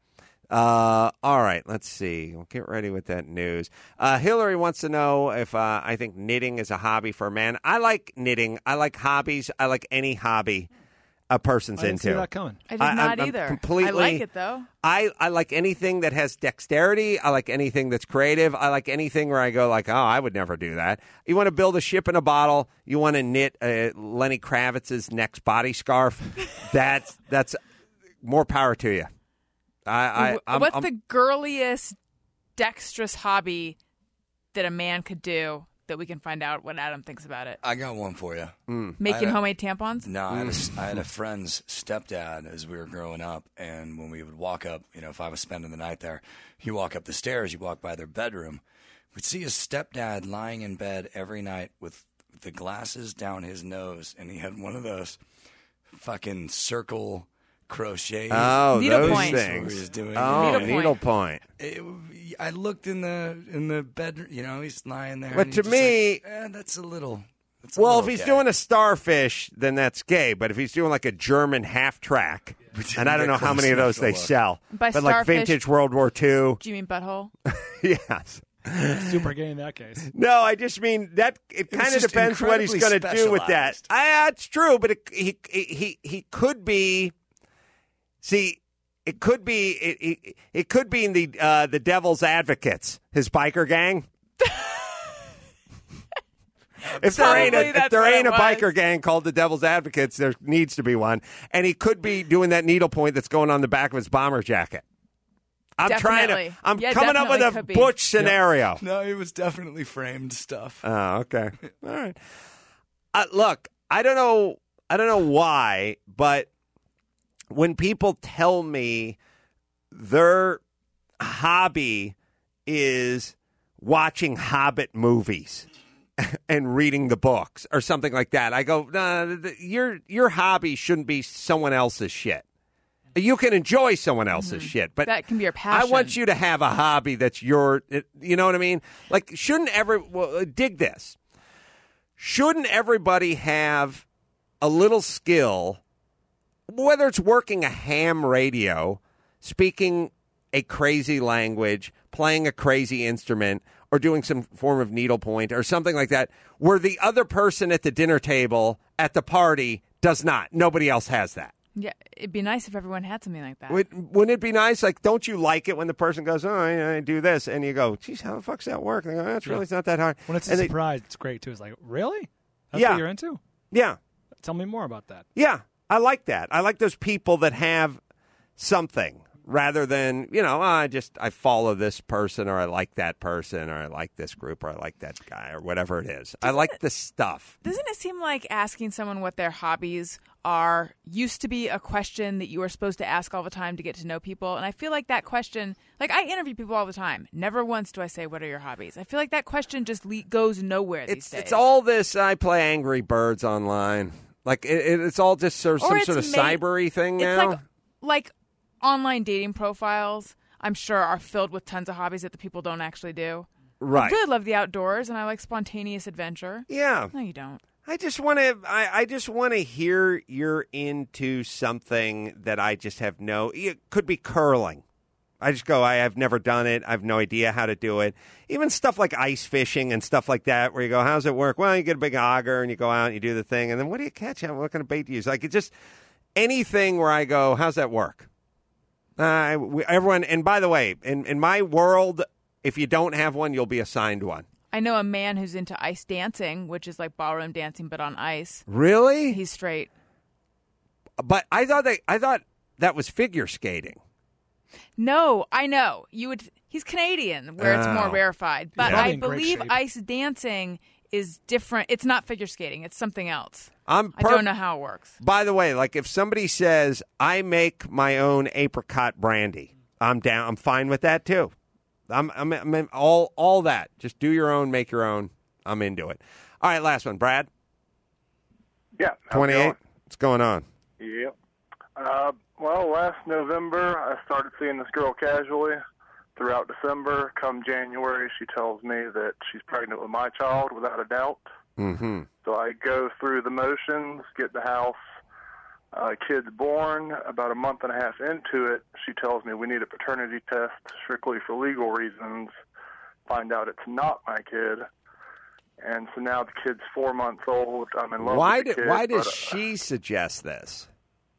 Uh, all right, let's see. We'll get ready with that news. Uh, Hillary wants to know if uh, I think knitting is a hobby for a man. I like knitting. I like hobbies. I like any hobby a person's I didn't into. see that coming. I did I- not I'm- I'm either. completely- I like it, though. I, I like anything that has dexterity. I like anything that's creative. I like anything where I go like, oh, I would never do that. You want to build a ship in a bottle. You want to knit uh, Lenny Kravitz's next body scarf. that's that's more power to you. I, I I'm, What's I'm, the girliest, dexterous hobby that a man could do that we can find out what Adam thinks about it? I got one for you. Making I had a- homemade tampons? No, I had, a, I had a friend's stepdad as we were growing up, and when we would walk up, you know, if I was spending the night there, you walk up the stairs, you walk by their bedroom, we'd see his stepdad lying in bed every night with the glasses down his nose, and he had one of those fucking circle crochet. oh, those Needlepoint. That's what he was things. doing. Oh, Needlepoint. needlepoint. It, I looked in the in the bedroom, you know, he's lying there. But and to he's just me- like, eh, that's a little. That's a Well, if little he's gay. doing a starfish, then that's gay. But if he's doing like a German half track, and I don't Get know how close many of enough those to they look. sell, By but like starfish- vintage World War Two, Do you mean butthole? yes. Super gay in that case. No, I just mean that it was kind of just depends what he's going incredibly to do with that. specialized. I, it's true, but it, he he he could be. See, it could be it it, it could be in the uh, the Devil's Advocates, his biker gang. If there ain't Probably a, if that's there what ain't a it was. biker gang called the Devil's Advocates, there needs to be one, and he could be doing that needlepoint that's going on the back of his bomber jacket. I'm trying Definitely. to. I'm Yeah, coming up with definitely a could be. Butch scenario. No, it was definitely framed stuff. Oh, okay. All right. Uh, look, I don't know. I don't know why, but when people tell me their hobby is watching Hobbit movies and reading the books or something like that, I go, nah, th- th- your your hobby shouldn't be someone else's shit. You can enjoy someone else's shit, but That can be your passion. I want you to have a hobby that's your, it- you know what I mean? Like, shouldn't every, well, uh, dig this. Shouldn't everybody have a little skill, whether it's working a ham radio, speaking a crazy language, playing a crazy instrument, or doing some form of needlepoint or something like that, where the other person at the dinner table at the party does not. Nobody else has that. Yeah, it'd be nice if everyone had something like that. Would, wouldn't it be nice? Like, don't you like it when the person goes, oh, I, I do this, and you go, geez, how the fuck's that work? And they go, that's really it's not that hard. When it's a and they- surprise, it's great too. It's like, really? That's Yeah. what you're into? yeah, Tell me more about that. yeah, I like that. I like those people that have something rather than, you know, oh, I just, I follow this person, or I like that person, or I like this group, or I like that guy, or whatever it is. I like the stuff. Doesn't it seem like asking someone what their hobbies are used to be a question that you were supposed to ask all the time to get to know people? And I feel like that question, like I interview people all the time. Never once do I say, what are your hobbies? I feel like that question just le- goes nowhere these It's days. it's all this, I play Angry Birds online. Like, it, it, it's all just sort of Or some it's sort of made- cybery thing It's now. like, like online dating profiles, I'm sure, are filled with tons of hobbies that the people don't actually do. right. I really love the outdoors, and I like spontaneous adventure. Yeah. No, you don't. I just want to. I, I just want to hear you're into something that I just have no. It could be curling. I just go. I have never done it. I have no idea how to do it. Even stuff like ice fishing and stuff like that, where you go, "How's it work?" Well, you get a big auger and you go out and you do the thing, and then what do you catch? What kind of bait do you use? Like, it just anything where I go, "How's that work?" Uh, we, everyone. And by the way, in in my world, if you don't have one, you'll be assigned one. I know a man who's into ice dancing, which is like ballroom dancing but on ice. Really? He's straight. But I thought that I thought that was figure skating. No, I know. You would he's Canadian where it's more Oh. rarefied. But Yeah. Probably I in great believe shape. ice dancing is different. It's not figure skating. It's something else. I'm I perf- don't know how it works. By the way, like if somebody says I make my own apricot brandy, I'm down. I'm fine with that too. I'm, I'm, I'm in all all that. Just do your own, make your own. I'm into it. All right, last one, Brad. Yeah. how's it twenty-eight. going? What's going on? Yep. Uh, well, last November, I started seeing this girl casually throughout December. Come January, she tells me that she's pregnant with my child without a doubt. Mm-hmm. So I go through the motions, get the house. Uh, kid's born. About a month and a half into it, she tells me we need a paternity test strictly for legal reasons. Find out it's not my kid. And so now the kid's four months old. I'm in love Why with the did kid. Why does but, uh, she suggest this?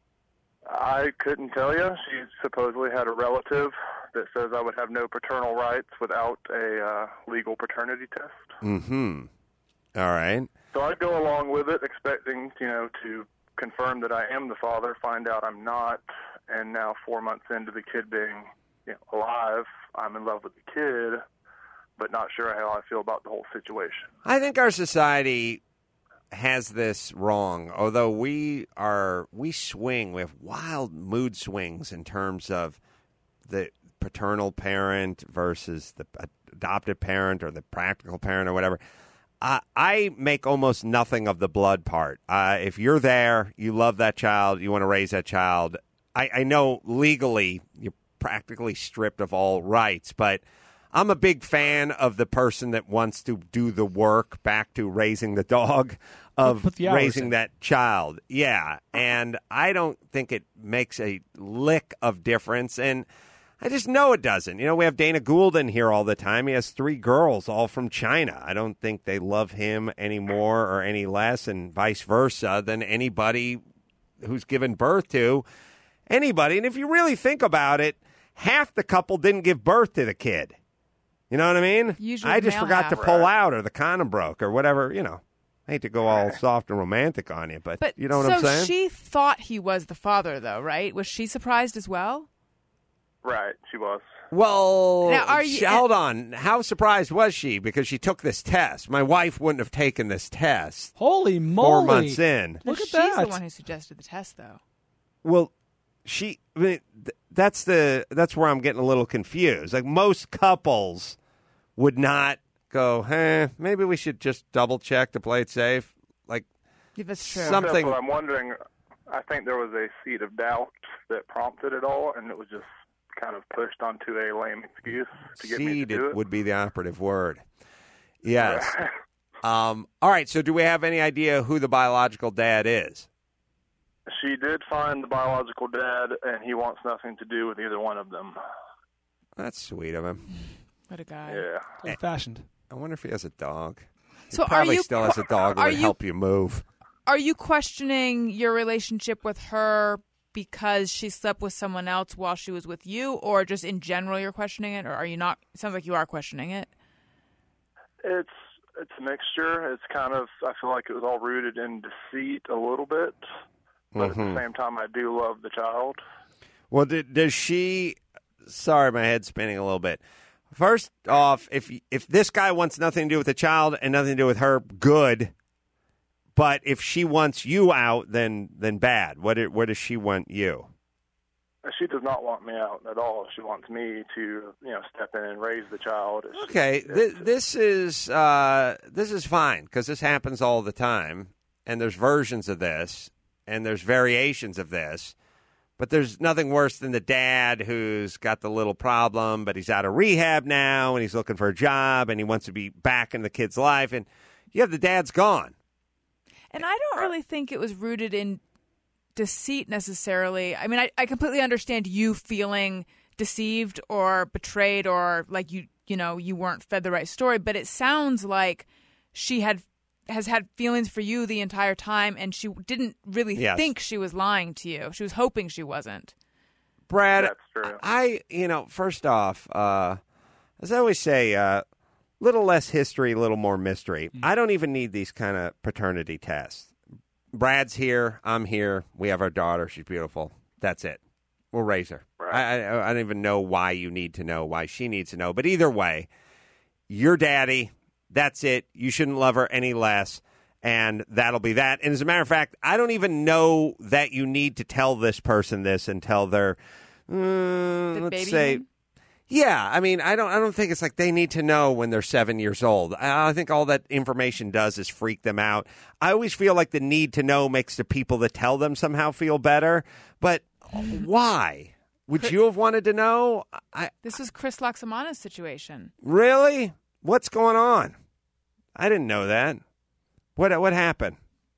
I couldn't tell you. She supposedly had a relative that says I would have no paternal rights without a uh, legal paternity test. Mm-hmm. All right. So I go along with it, expecting, you know, to confirm that I am the father, find out I'm not, and now four months into the kid being, you know, alive, I'm in love with the kid, but not sure how I feel about the whole situation. I think our society has this wrong, although we are we swing, we have wild mood swings in terms of the paternal parent versus the adopted parent or the practical parent or whatever. Uh, I make almost nothing of the blood part. Uh, if you're there, you love that child, you want to raise that child. I, I know legally you're practically stripped of all rights, but I'm a big fan of the person that wants to do the work back to raising the dog of Put the hours raising in. that child. Yeah, and I don't think it makes a lick of difference. And I just know it doesn't. You know, we have Dana Gould in here all the time. He has three girls, all from China. I don't think they love him any more or any less, and vice versa, than anybody who's given birth to anybody. And if you really think about it, half the couple didn't give birth to the kid. You know what I mean? Usually I just male forgot half. to pull out, or the condom broke, or whatever, you know. I hate to go all soft and romantic on you, but, But you know what so I'm saying? she thought he was the father, though, right? Was she surprised as well? Right, she was. Well, Now, are you- sh- hold on. How surprised was she? Because she took this test. My wife wouldn't have taken this test Holy moly! four months in. Look at She's that. the one who suggested the test, though. Well, she. I mean, th- that's the. That's where I'm getting a little confused. Like most couples would not go, "Hey, maybe we should just double check to play it safe." Like Yeah, that's true. Something- That's what I'm wondering. I think there was a seed of doubt that prompted it all, and it was just kind of pushed onto a lame excuse to get me to seed do it. would be the operative word. Yes. um. All right. So, do we have any idea who the biological dad is? She did find the biological dad, and he wants nothing to do with either one of them. That's sweet of him. What a guy. Yeah. Old fashioned. I wonder if he has a dog. So He probably are you still has a dog that are would you- help you move. Are you questioning your relationship with her because she slept with someone else while she was with you, or just in general you're questioning it, or are you not? It sounds like you are questioning it. It's it's a mixture. It's kind of, I feel like it was all rooted in deceit a little bit, but at Mhm. the same time, I do love the child. Well, did, does she? Sorry, my head's spinning a little bit. First off, if if this guy wants nothing to do with the child and nothing to do with her, good. But if she wants you out, then then bad. What did, where does she want you? She does not want me out at all. She wants me to, you know, step in and raise the child. It's just- Okay, it's th- just- this is uh, this is fine because this happens all the time, and there's versions of this, and there's variations of this. But there's nothing worse than the dad who's got the little problem, but he's out of rehab now, and he's looking for a job, and he wants to be back in the kid's life, and you have the dad's gone. And I don't really think it was rooted in deceit necessarily. I mean, I, I completely understand you feeling deceived or betrayed or like you, you know, you weren't fed the right story, but it sounds like she had has had feelings for you the entire time, and she didn't really Yes. think she was lying to you. She was hoping she wasn't. Brad, That's true. I, you know, first off, uh, as I always say, uh, little less history, a little more mystery. I don't even need these kind of paternity tests. Brad's here. I'm here. We have our daughter. She's beautiful. That's it. We'll raise her. Right. I, I, I don't even know why you need to know, why she needs to know. But either way, you're daddy. That's it. You shouldn't love her any less. And that'll be that. And as a matter of fact, I don't even know that you need to tell this person this until they're, mm, Did let's baby say, name? yeah. I mean, I don't. I don't think it's like they need to know when they're seven years old. I I think all that information does is freak them out. I always feel like the need to know makes the people that tell them somehow feel better. But why would you have wanted to know? I This was Chris Loxamana's situation. really. What's going on? I didn't know that. What what happened?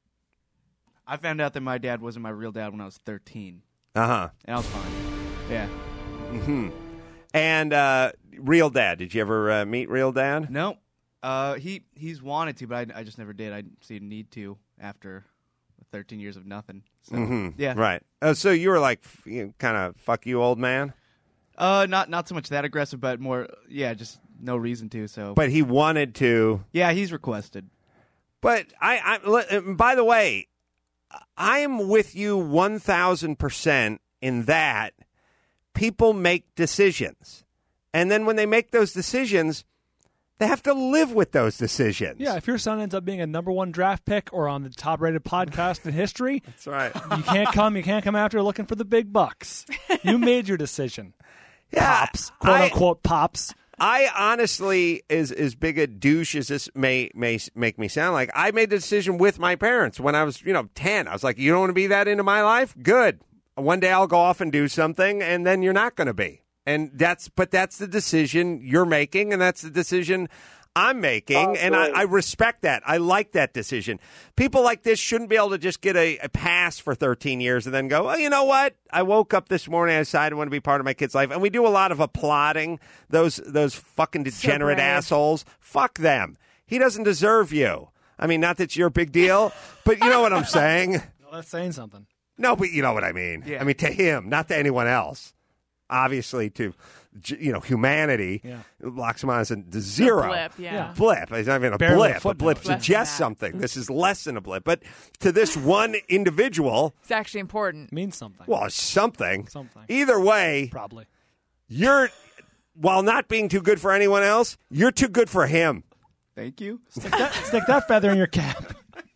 I found out that my dad wasn't my real dad when I was thirteen, Uh huh. and I was fine. Yeah. Hmm. And uh, real dad. Did you ever uh, meet real dad? No. Uh, he he's wanted to, but I, I just never did. I didn't see a need to after thirteen years of nothing. So Mhm. yeah. Right. Uh, so you were like, f- you know, kind of fuck you, old man. Uh, not not so much that aggressive, but more yeah, just no reason to. So. But he wanted to. yeah, he's requested. But I, I le- by the way, I am with you one thousand percent in that people make decisions. And then when they make those decisions, they have to live with those decisions. Yeah, if your son ends up being a number one draft pick or on the top rated podcast in history, That's right. you can't come. You can't come after looking for the big bucks. You made your decision, Yeah, pops, quote I- unquote pops. I honestly, as as big a douche as this may may make me sound like, I made the decision with my parents when I was, you know, ten. I was like, you don't want to be that into my life? Good. One day I'll go off and do something, and then you're not going to be. And that's, but that's the decision you're making, and that's the decision I'm making, Oh, and I, great. I respect that. I like that decision. People like this shouldn't be able to just get a, a pass for thirteen years and then go, well, you know what? I woke up this morning, I decided I want to be part of my kid's life. And we do a lot of applauding those those fucking degenerate brave. assholes. Fuck them. He doesn't deserve you. I mean, not that you're a big deal, but you know what I'm saying? Well, that's saying something. No, but you know what I mean. Yeah. I mean, to him, not to anyone else. Obviously, to you know humanity, Yeah. Loxamon is a zero. blip, yeah. Yeah. Blip. It's not even a Barely a blip. A, footnote. blip Less than suggests that. something. This is less than a blip. But to this one individual, It's actually important. Means something. well, it's something. Something. Either way, Probably. you're while not being too good for anyone else, you're too good for him. Thank you. Stick that, stick that feather in your cap.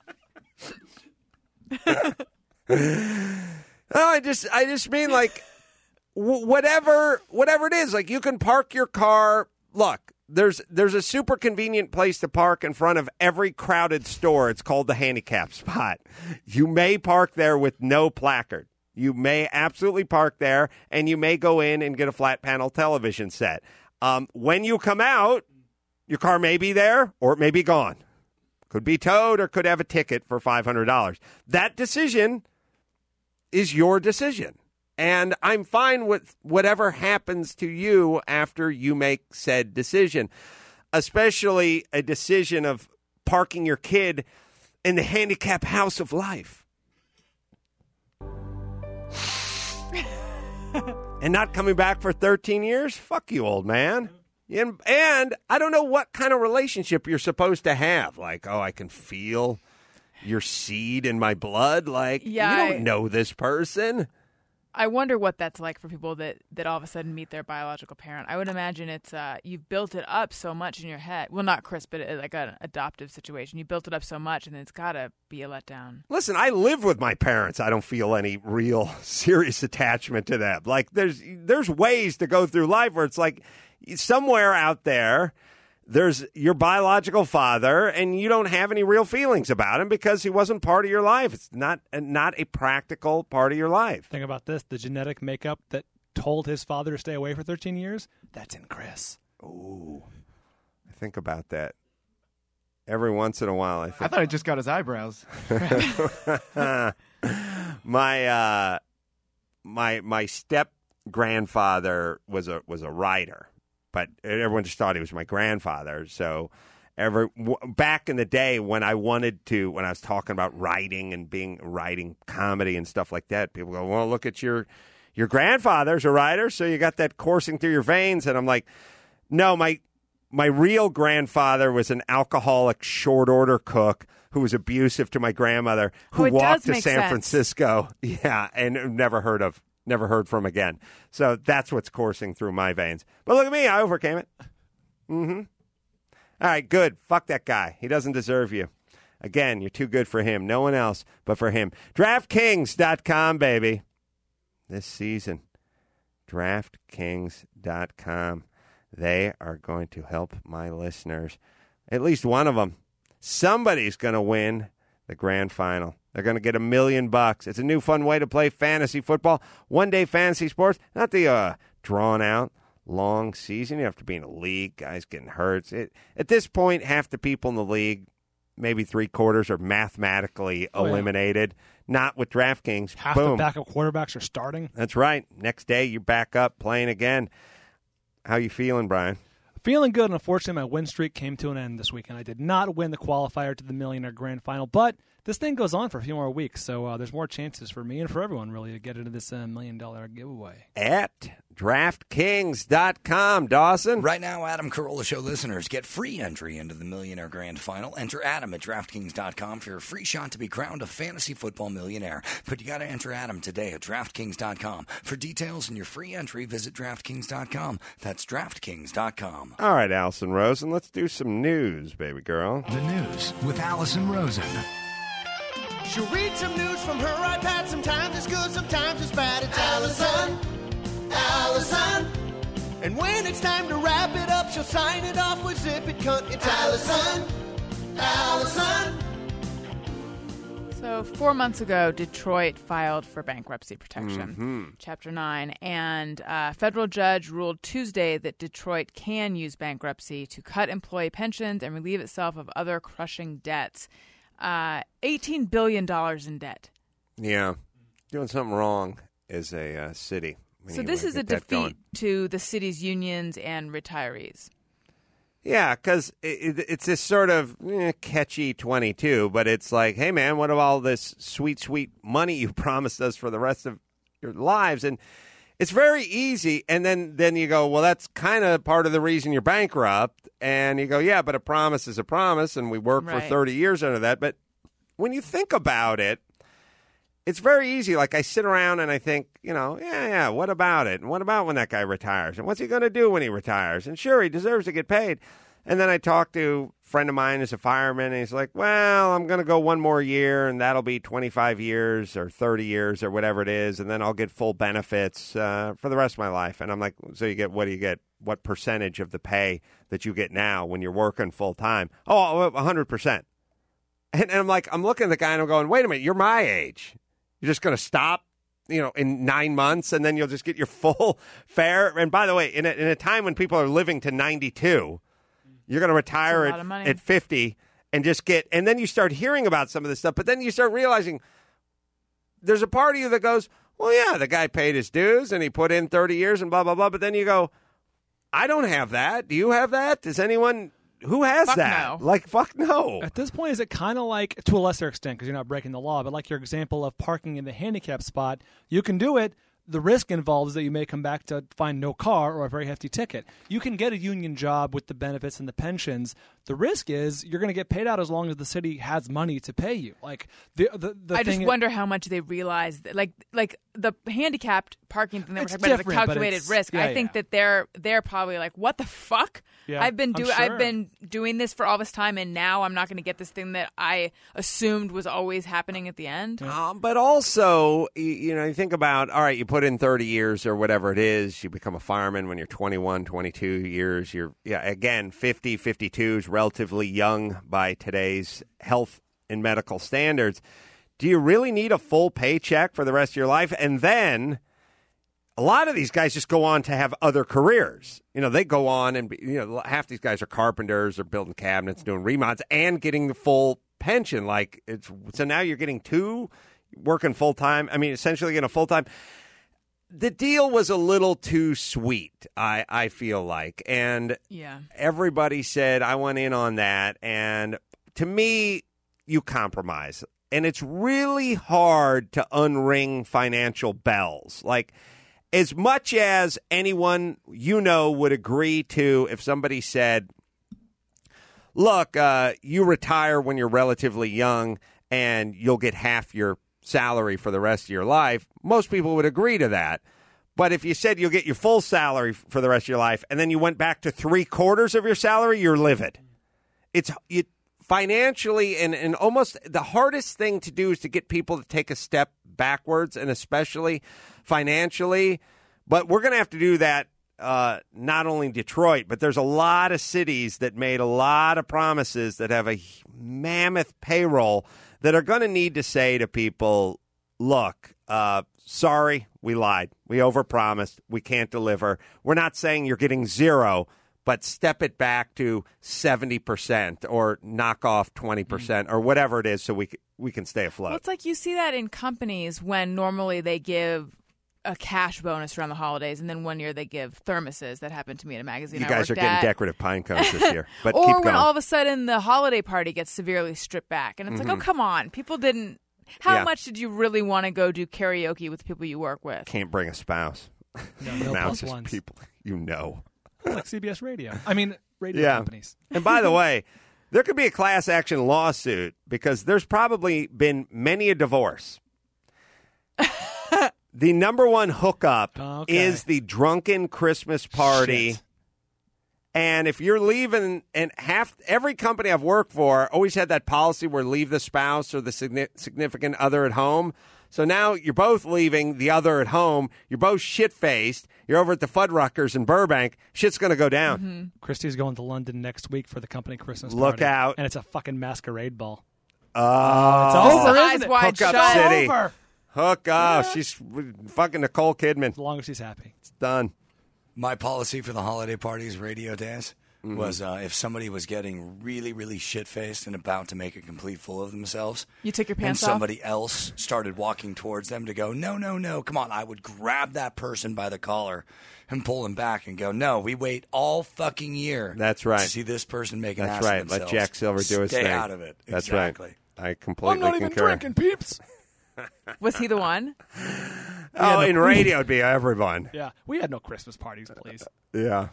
No, I just, I just mean like, w- whatever, whatever it is. Like, you can park your car. Look, there's, there's a super convenient place to park in front of every crowded store. It's called the handicap spot. You may park there with no placard. You may absolutely park there, and you may go in and get a flat panel television set. Um, when you come out, your car may be there or it may be gone. Could be towed or could have a ticket for five hundred dollars. That decision is your decision. And I'm fine with whatever happens to you after you make said decision, especially a decision of parking your kid in the handicap house of life and not coming back for thirteen years. Fuck you, old man. And, and I don't know what kind of relationship you're supposed to have. Like, oh, I can feel your seed in my blood. Like, Yeah, you I- don't know this person. I wonder what that's like for people that, that all of a sudden meet their biological parent. I would imagine it's uh, you've built it up so much in your head. Well, not Chris, but it, like an adoptive situation. You built it up so much, and then it's got to be a letdown. Listen, I live with my parents. I don't feel any real serious attachment to them. Like, there's there's ways to go through life where it's like somewhere out there, there's your biological father, and you don't have any real feelings about him because he wasn't part of your life. It's not not a practical part of your life. Think about this. The genetic makeup that told his father to stay away for thirteen years, that's in Chris. Ooh, I think about that every once in a while. I I think thought I just got his eyebrows. my uh, my my step grandfather was a was a writer, but everyone just thought he was my grandfather. So ever w- back in the day when I wanted to, when I was talking about writing and being writing comedy and stuff like that, people go, "Well, look at your your grandfather's a writer, so you got that coursing through your veins." And I'm like, "No, my my real grandfather was an alcoholic short order cook who was abusive to my grandmother, who Oh, it walked does to make San sense. Francisco, yeah, and never heard of." Never heard from again. So that's what's coursing through my veins. But look at me. I overcame it. Mm-hmm. All right, good. Fuck that guy. He doesn't deserve you. Again, you're too good for him. No one else but for him. DraftKings dot com, baby. This season. DraftKings dot com. They are going to help my listeners. At least one of them. Somebody's going to win the grand final. They're going to get a million bucks. It's a new fun way to play fantasy football. One-day fantasy sports, not the uh, drawn-out, long season. You have to be in a league. Guys getting hurt. It, at this point, half the people in the league, maybe three-quarters, are mathematically Oh, yeah. eliminated. Not with DraftKings. Half Boom. the backup quarterbacks are starting. That's right. Next day, you're back up playing again. How you feeling, Brian? Feeling good, and unfortunately, my win streak came to an end this weekend. I did not win the qualifier to the Millionaire Grand Final, but this thing goes on for a few more weeks, so uh, there's more chances for me and for everyone, really, to get into this uh, million-dollar giveaway. At DraftKings dot com, Dawson. Right now, Adam Carolla Show listeners get free entry into the Millionaire Grand Final. Enter Adam at DraftKings dot com for your free shot to be crowned a fantasy football millionaire. But you got to enter Adam today at DraftKings dot com. For details and your free entry, visit DraftKings dot com. That's DraftKings dot com. All right, Allison Rosen, let's do some news, baby girl. The news with Allison Rosen. She'll read some news from her iPad. Sometimes it's good, sometimes it's bad. It's Allison, Allison. And when it's time to wrap it up, she'll sign it off with zip it cunt. It's Allison, Allison. So four months ago, Detroit filed for bankruptcy protection, Mm-hmm. Chapter nine, and a federal judge ruled Tuesday that Detroit can use bankruptcy to cut employee pensions and relieve itself of other crushing debts. Uh, eighteen billion dollars in debt. Yeah. Doing something wrong as a uh, city. when So you this wanna is a get that going. defeat to the city's unions and retirees. Yeah, because it, it, it's this sort of eh, catchy twenty-two, but it's like, hey, man, what about all this sweet, sweet money you promised us for the rest of your lives? And it's very easy. And then, then you go, well, that's kind of part of the reason you're bankrupt. And you go, yeah, but a promise is a promise, and we work Right. for thirty years under that. But when you think about it, it's very easy. Like, I sit around and I think, you know, yeah, yeah, what about it? And what about when that guy retires? And what's he going to do when he retires? And sure, he deserves to get paid. And then I talked to a friend of mine who's a fireman, and he's like, well, I'm going to go one more year, and that'll be twenty-five years or thirty years or whatever it is, and then I'll get full benefits uh, for the rest of my life. And I'm like, so you get, what do you get? What percentage of the pay that you get now when you're working full time? Oh, one hundred percent. And, and I'm like, I'm looking at the guy, and I'm going, wait a minute, you're my age. You're just going to stop, you know, in nine months, and then you'll just get your full fare. And by the way, in a, in a time when people are living to ninety-two, you're going to retire lot at, of money. at fifty and just get, and then you start hearing about some of this stuff, but then you start realizing there's a part of you that goes, well, yeah, the guy paid his dues and he put in thirty years and blah, blah, blah. But then you go, I don't have that. Do you have that? Does anyone, who has Fuck that? no. Like, fuck no. At this point, is it kind of like, to a lesser extent, because you're not breaking the law, but like your example of parking in the handicap spot, you can do it. The risk involved is that you may come back to find no car or a very hefty ticket. You can get a union job with the benefits and the pensions. The risk is you're going to get paid out as long as the city has money to pay you. Like the the, the I thing just wonder how much they realize, that, like like the handicapped parking thing that we're It's talking about, is the different, but calculated it's- risk. yeah, I think yeah. that they're they're probably like, what the fuck? Yeah, I've been I'm doing sure. I've been doing this for all this time, and now I'm not going to get this thing that I assumed was always happening at the end. Um, but also, you, you know, you think about, all right, you put in thirty years or whatever it is, you become a fireman when you're twenty-one, twenty-two years. You're, yeah, again, fifty, fifty-two is relatively young by today's health and medical standards. Do you really need a full paycheck for the rest of your life? And then a lot of these guys just go on to have other careers. You know, they go on and, be, you know, half these guys are carpenters or building cabinets, doing remods, and getting the full pension. Like, it's so now you're getting two, working full time. I mean, essentially getting a full time. The deal was a little too sweet, I, I feel like. And Yeah. everybody said, I went in on that. And to me, you compromise. And it's really hard to unring financial bells. Like, as much as anyone you know would agree to if somebody said, look, uh, you retire when you're relatively young and you'll get half your salary for the rest of your life, most people would agree to that. But if you said you'll get your full salary for the rest of your life and then you went back to three quarters of your salary, you're livid. It's it, financially and, and almost the hardest thing to do is to get people to take a step backwards, and especially financially. But we're going to have to do that uh, not only in Detroit, but there's a lot of cities that made a lot of promises that have a mammoth payroll that are going to need to say to people, look, uh, sorry, we lied. We overpromised. We can't deliver. We're not saying you're getting zero, but step it back to seventy percent or knock off twenty percent or whatever it is so we, c- we can stay afloat. Well, it's like you see that in companies when normally they give a cash bonus around the holidays, and then one year they give thermoses. That happened to me in a magazine you I guys are worked getting at. decorative pine cones this year. But or keep when going. all of a sudden the holiday party gets severely stripped back, and it's like, oh, come on, people didn't. How Yeah. much did you really want to go do karaoke with people you work with? Can't bring a spouse. No, no Announces plus ones. people you know. like C B S Radio. I mean, radio Yeah. companies. And by the way, there could be a class action lawsuit because there's probably been many a divorce. The number one hookup Okay. is the drunken Christmas party. Shit. And if you're leaving, and half every company I've worked for always had that policy where leave the spouse or the signi- significant other at home. So now you're both leaving the other at home. You're both shit-faced. You're over at the Fuddruckers in Burbank. Shit's going to go down. Mm-hmm. Christy's going to London next week for the company Christmas Look party. out. And it's a fucking masquerade ball. Oh, it's over, Eyes isn't it? wide Hook up shut. City. Over. Hook up. She's fucking Nicole Kidman. As long as she's happy. It's done. My policy for the holiday parties, radio days, Mm-hmm. was uh, if somebody was getting really, really shit-faced and about to make a complete fool of themselves, You took your and pants off? somebody else started walking towards them to go, no, no, no, come on, I would grab that person by the collar and pull him back and go, no, we wait all fucking year. That's right. To see this person make an That's ass right. of Let themselves. Jack Silver do his Stay thing. out of it. That's exactly. right. I completely I'm not even concur. drinking, peeps. Was he the one? Oh, no- in radio, it'd be everyone. Yeah, we had no Christmas parties, please. Yeah.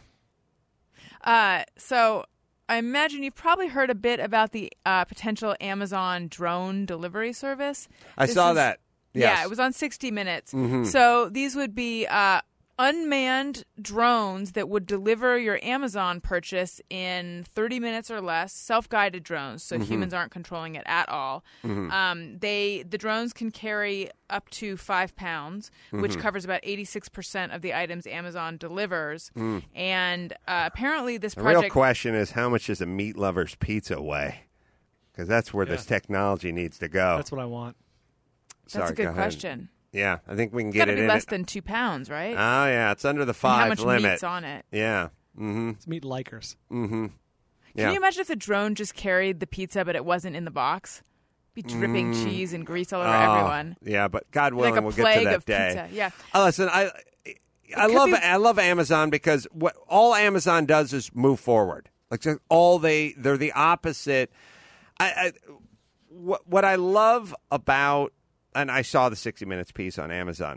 Uh, so I imagine you've probably heard a bit about the uh, potential Amazon drone delivery service. I This saw is- that. Yeah, Yes. it was on sixty minutes. Mhm. So these would be uh, unmanned drones that would deliver your Amazon purchase in thirty minutes or less, self-guided drones, so Mhm. humans aren't controlling it at all. Mhm. Um, they the drones can carry up to five pounds, which Mhm. covers about eighty-six percent of the items Amazon delivers. Mm. And uh, apparently this The project... real question is, how much does a meat lover's pizza weigh? Because that's where this Yeah. technology needs to go. That's what I want. That's Sorry, a good go ahead. question. Yeah, I think we can It's get got to it be in. less it. than two pounds, right? Oh yeah, it's under the And five how much limit. meat's on it? Yeah. Mm-hmm. It's meat likers. Mm-hmm. Can Yeah. you imagine if the drone just carried the pizza, but it wasn't in the box? Be dripping Mm. cheese and grease all over Oh, everyone. Yeah, but God Like willing, a we'll get plague to that of day. pizza. Yeah. Uh, listen, I I could love be- I love Amazon because what all Amazon does is move forward. Like just all they they're the opposite. I, I what what I love about, and I saw the sixty minutes piece on Amazon.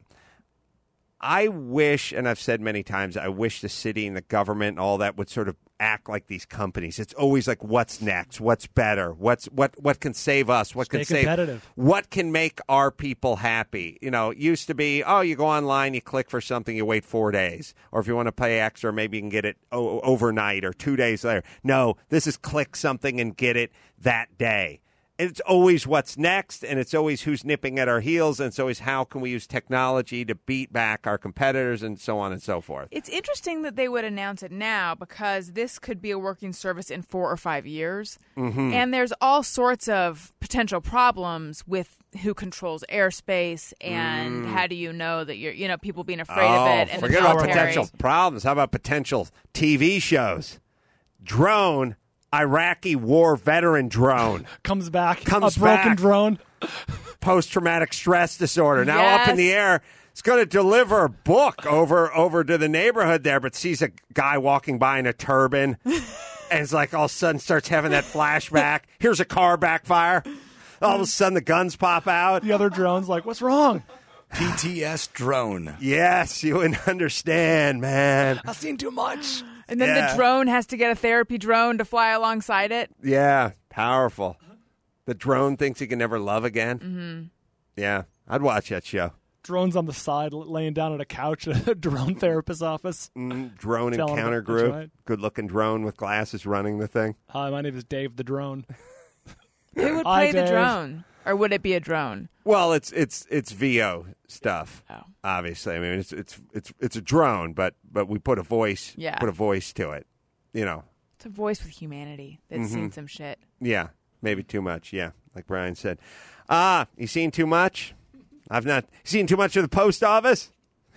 I wish, and I've said many times, I wish the city and the government and all that would sort of act like these companies. It's always like, what's next? What's better? What's what? What can save us? What Stay can save? competitive. What can make our people happy? You know, it used to be, oh, you go online, you click for something, you wait four days, or if you want to pay extra, maybe you can get it o- overnight or two days later. No, this is click something and get it that day. It's always what's next, and it's always who's nipping at our heels, and it's always how can we use technology to beat back our competitors, and so on and so forth. It's interesting that they would announce it now because this could be a working service in four or five years. Mhm. And there's all sorts of potential problems with who controls airspace and Mm. how do you know that you're, you know, people being afraid oh, of it. And the forget about military. potential problems. How about potential T V shows? Drone, Iraqi war veteran drone. Comes back. Comes a broken back. drone. Post-traumatic stress disorder. Now up in Yes. the air. It's going to deliver a book over over to the neighborhood there, but sees a guy walking by in a turban, and it's like all of a sudden starts having that flashback. Here's a car backfire. All of a sudden the guns pop out. The other drone's like, what's wrong? P T S drone. Yes, you wouldn't understand, man. I've seen too much. And then Yeah. the drone has to get a therapy drone to fly alongside it. Yeah, powerful. The drone thinks he can never love again. Mm-hmm. Yeah, I'd watch that show. Drone's on the side, l- laying down on a couch at a drone therapist's office. Mm, drone Telling him encounter that's group. right. Good-looking drone with glasses running the thing. Hi, my name is Dave the Drone. Who would Hi, play the Dave. drone? Or would it be a drone? Well, it's it's it's V O stuff. Oh. Obviously, I mean it's it's it's it's a drone, but but we put a voice Yeah. put a voice to it. You know, It's a voice with humanity that's Mm-hmm. seen some shit. yeah, maybe too much. Yeah, like Brian said. Ah, you seen too much? I've not seen too much of the post office.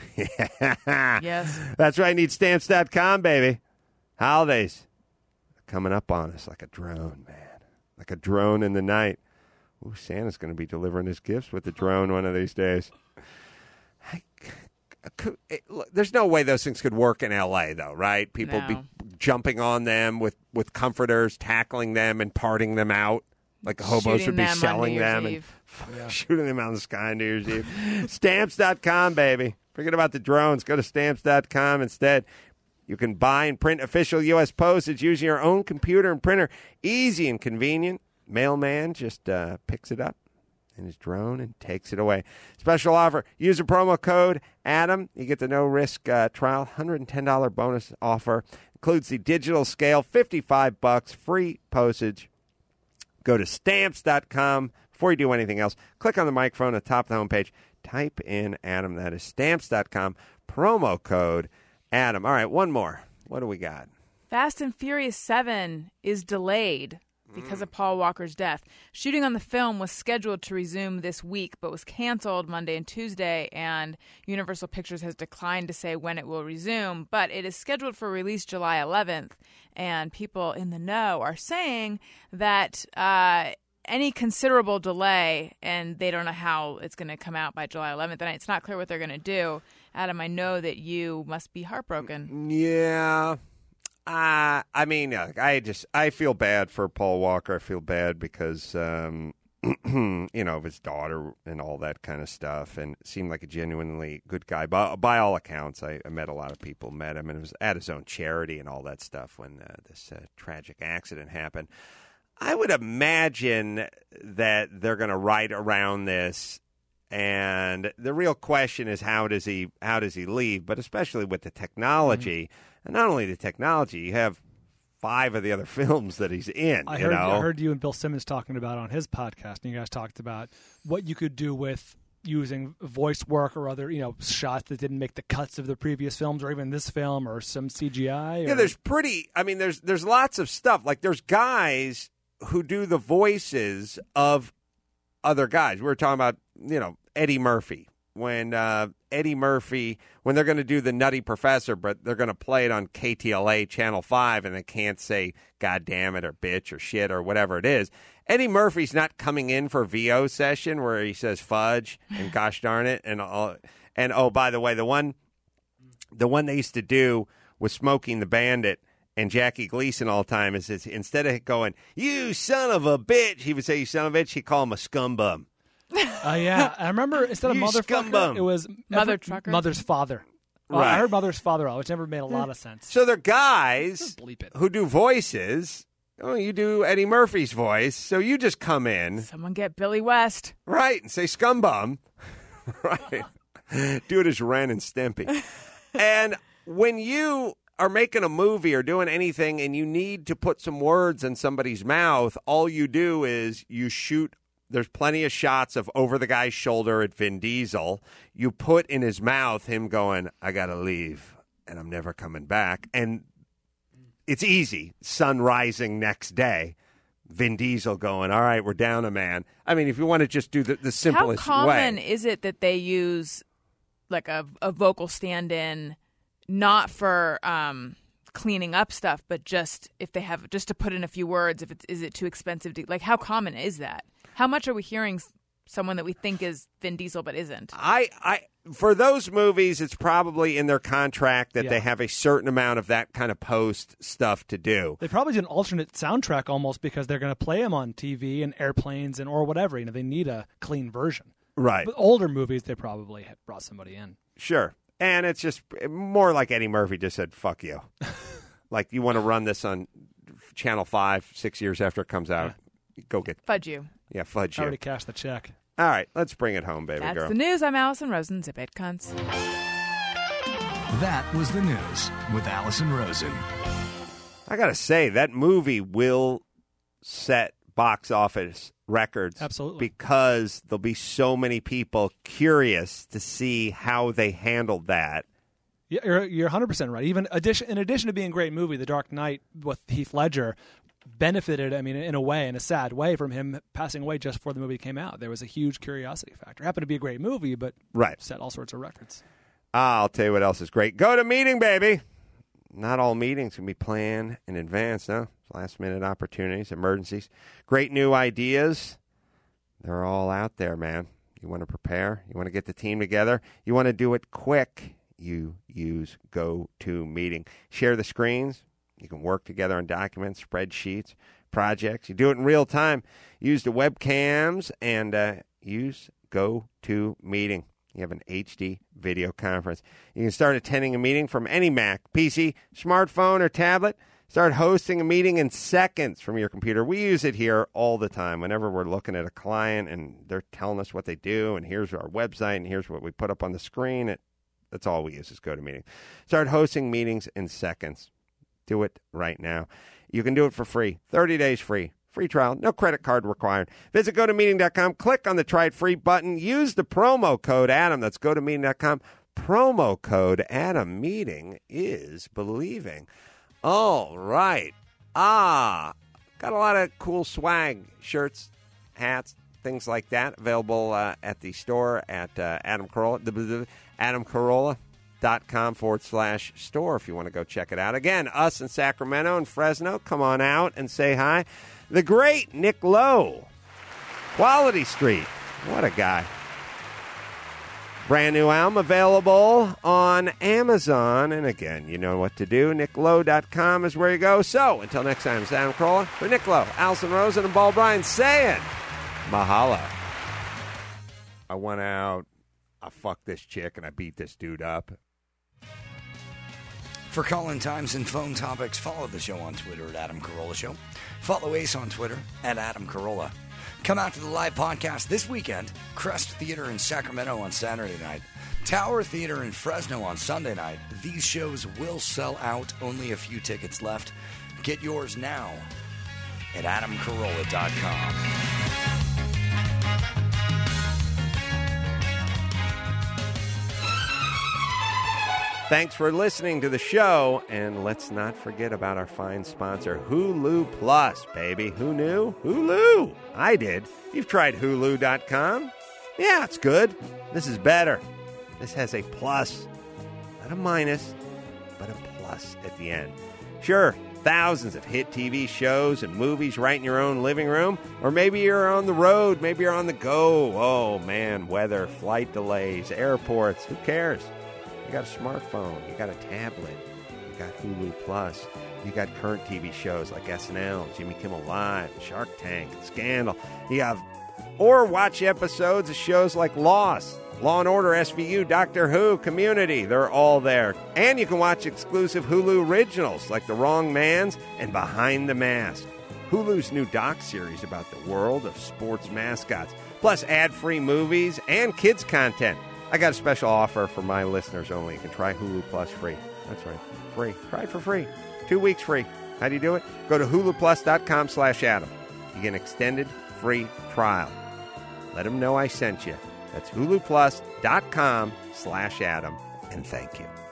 Yes. That's right. I need stamps dot com, baby. Holidays coming up on us like a drone, man. Like a drone in the night. Ooh, Santa's going to be delivering his gifts with the drone one of these days. I, could, it, look, there's no way those things could work in L A, though, right? People No. be jumping on them with, with comforters, tackling them and parting them out. Like the hobos Shooting would be them on selling New Year's them Eve. and shooting them out of the sky on New Year's Eve. Stamps dot com, baby. Forget about the drones. Go to stamps dot com instead. You can buy and print official U S postage using your own computer and printer. Easy and convenient. Mailman just uh, picks it up in his drone and takes it away. Special offer. Use the promo code Adam. You get the no-risk uh, trial. one hundred ten dollars bonus offer. Includes the digital scale, fifty-five bucks, free postage. Go to stamps dot com. Before you do anything else, click on the microphone at the top of the homepage. Type in Adam. That is stamps dot com. Promo code Adam. All right, one more. What do we got? Fast and Furious seven is delayed because of Paul Walker's death. Shooting on the film was scheduled to resume this week, but was canceled Monday and Tuesday, and Universal Pictures has declined to say when it will resume, but it is scheduled for release July eleventh, and people in the know are saying that uh, any considerable delay, and they don't know how it's going to come out by July eleventh, and it's not clear what they're going to do. Adam, I know that you must be heartbroken. Yeah. Uh, I mean, uh, I just I feel bad for Paul Walker. I feel bad because, um, you know, of his daughter and all that kind of stuff, and seemed like a genuinely good guy. By, by all accounts, I, I met a lot of people, met him, and it was at his own charity and all that stuff when uh, this uh, tragic accident happened. I would imagine that they're going to write around this. And the real question is how does he how does he leave? But especially with the technology, mm-hmm. and not only the technology, you have five of the other films that he's in. I you heard know? I heard you and Bill Simmons talking about on his podcast, and you guys talked about what you could do with using voice work or other you know shots that didn't make the cuts of the previous films, or even this film, or some C G I. Or... Yeah, there's pretty. I mean, there's there's lots of stuff. Like there's guys who do the voices of other guys. We were talking about, you know, Eddie Murphy. When uh, Eddie Murphy, when they're going to do the Nutty Professor, but they're going to play it on K T L A Channel five, and they can't say God damn it or bitch or shit or whatever it is. Eddie Murphy's not coming in for a V O session where he says fudge and gosh darn it. And, all, and oh, by the way, the one, the one they used to do with Smoking the Bandit and Jackie Gleason all the time is, is instead of going, you son of a bitch, he would say, you son of a bitch, he'd call him a scumbum. Oh, uh, yeah. I remember instead of you motherfucker, scumbum. it was Mother ever, trucker. Mother's father. Well, Right. I heard Mother's father, which never made a lot of sense. So they're guys Just bleep it. who do voices. Oh, you do Eddie Murphy's voice, so you just come in, Someone get Billy West. right, and say scumbum. Right. Do it as Ren and Stimpy. And when you are making a movie or doing anything and you need to put some words in somebody's mouth, all you do is you shoot. There's plenty of shots of over the guy's shoulder at Vin Diesel. You put in his mouth him going, I got to leave, and I'm never coming back. And it's easy. Sun rising next day. Vin Diesel going, all right, we're down a man. I mean, if you want to just do the, the simplest How common way. is it that they use like a, a vocal stand-in not for um, cleaning up stuff, but just if they have just to put in a few words? If it's is it too expensive to like? How common is that? How much are we hearing someone that we think is Vin Diesel but isn't? I, I for those movies, it's probably in their contract that Yeah. they have a certain amount of that kind of post stuff to do. They probably did an alternate soundtrack almost because they're going to play them on T V and airplanes and or whatever. You know, they need a clean version. Right. But older movies, they probably have brought somebody in. Sure. And it's just more like Eddie Murphy just said, fuck you. Like, you want to run this on Channel five six years after it comes out. Yeah. Go get... Fudge you. Yeah, fudge I you. already cashed the check. All right, let's bring it home, baby That's girl. the news. I'm Allison Rosen. Zip it, cunts. That was the news with Allison Rosen. I got to say, that movie will set box office records. Absolutely. Because there'll be so many people curious to see how they handled that. Yeah, you're, you're one hundred percent right. Even addition, in addition to being a great movie, The Dark Knight with Heath Ledger benefited, I mean, in a way, in a sad way, from him passing away just before the movie came out. There was a huge curiosity factor. It happened to be a great movie, but Right. set all sorts of records. I'll tell you what else is great. Go to meeting, baby. Not all meetings can be planned in advance, no. Last-minute opportunities, emergencies. Great new ideas. They're all out there, man. You want to prepare? You want to get the team together? You want to do it quick? You use GoToMeeting. Share the screens. You can work together on documents, spreadsheets, projects. You do it in real time. Use the webcams and uh, use GoToMeeting. You have an H D video conference. You can start attending a meeting from any Mac, P C, smartphone, or tablet. Start hosting a meeting in seconds from your computer. We use it here all the time whenever we're looking at a client and they're telling us what they do, and here's our website, and here's what we put up on the screen. It, that's all we use is GoToMeeting. Start hosting meetings in seconds. Do it right now. You can do it for free. thirty days free. Free trial. No credit card required. Visit go to meeting dot com. Click on the Try It Free button. Use the promo code Adam. That's go to meeting dot com. Promo code Adam. Meeting is believing. All right. Ah, Got a lot of cool swag, shirts, hats, things like that, available uh, at the store at uh, Adam Carolla, Adam Carolla. Dot com forward slash store if you want to go check it out. Again, us in Sacramento and Fresno, come on out and say hi. The great Nick Lowe, Quality Street. What a guy. Brand new album available on Amazon. And again, you know what to do. nick lowe dot com is where you go. So until next time, it's Adam Carolla for Nick Lowe, Allison Rosen, and Ball Bryan saying mahalo. I went out, I fucked this chick, and I beat this dude up. For call-in times and phone topics, follow the show on Twitter at Adam Carolla Show. Follow Ace on Twitter at Adam Carolla. Come out to the live podcast this weekend. Crest Theater in Sacramento on Saturday night. Tower Theater in Fresno on Sunday night. These shows will sell out. Only a few tickets left. Get yours now at adam carolla dot com. Thanks for listening to the show, and let's not forget about our fine sponsor, Hulu Plus, baby. Who knew? Hulu. I did. You've tried Hulu dot com. Yeah, it's good. This is better. This has a plus. Not a minus, but a plus at the end. Sure, thousands of hit T V shows and movies right in your own living room, or maybe you're on the road, maybe you're on the go. Oh, man, weather, flight delays, airports, who cares? You got a smartphone, you got a tablet, you got Hulu Plus, you got current T V shows like S N L, Jimmy Kimmel Live, Shark Tank, Scandal. You have, or watch episodes of shows like Lost, Law and Order, S V U, Doctor Who, Community. They're all there. And you can watch exclusive Hulu originals like The Wrong Mans and Behind the Mask. Hulu's new doc series about the world of sports mascots, plus ad-free movies and kids content. I got a special offer for my listeners only. You can try Hulu Plus free. That's right. Free. Try it for free. Two weeks free. How do you do it? Go to hulu plus dot com slash Adam. You get an extended free trial. Let them know I sent you. That's hulu plus dot com slash Adam. And thank you.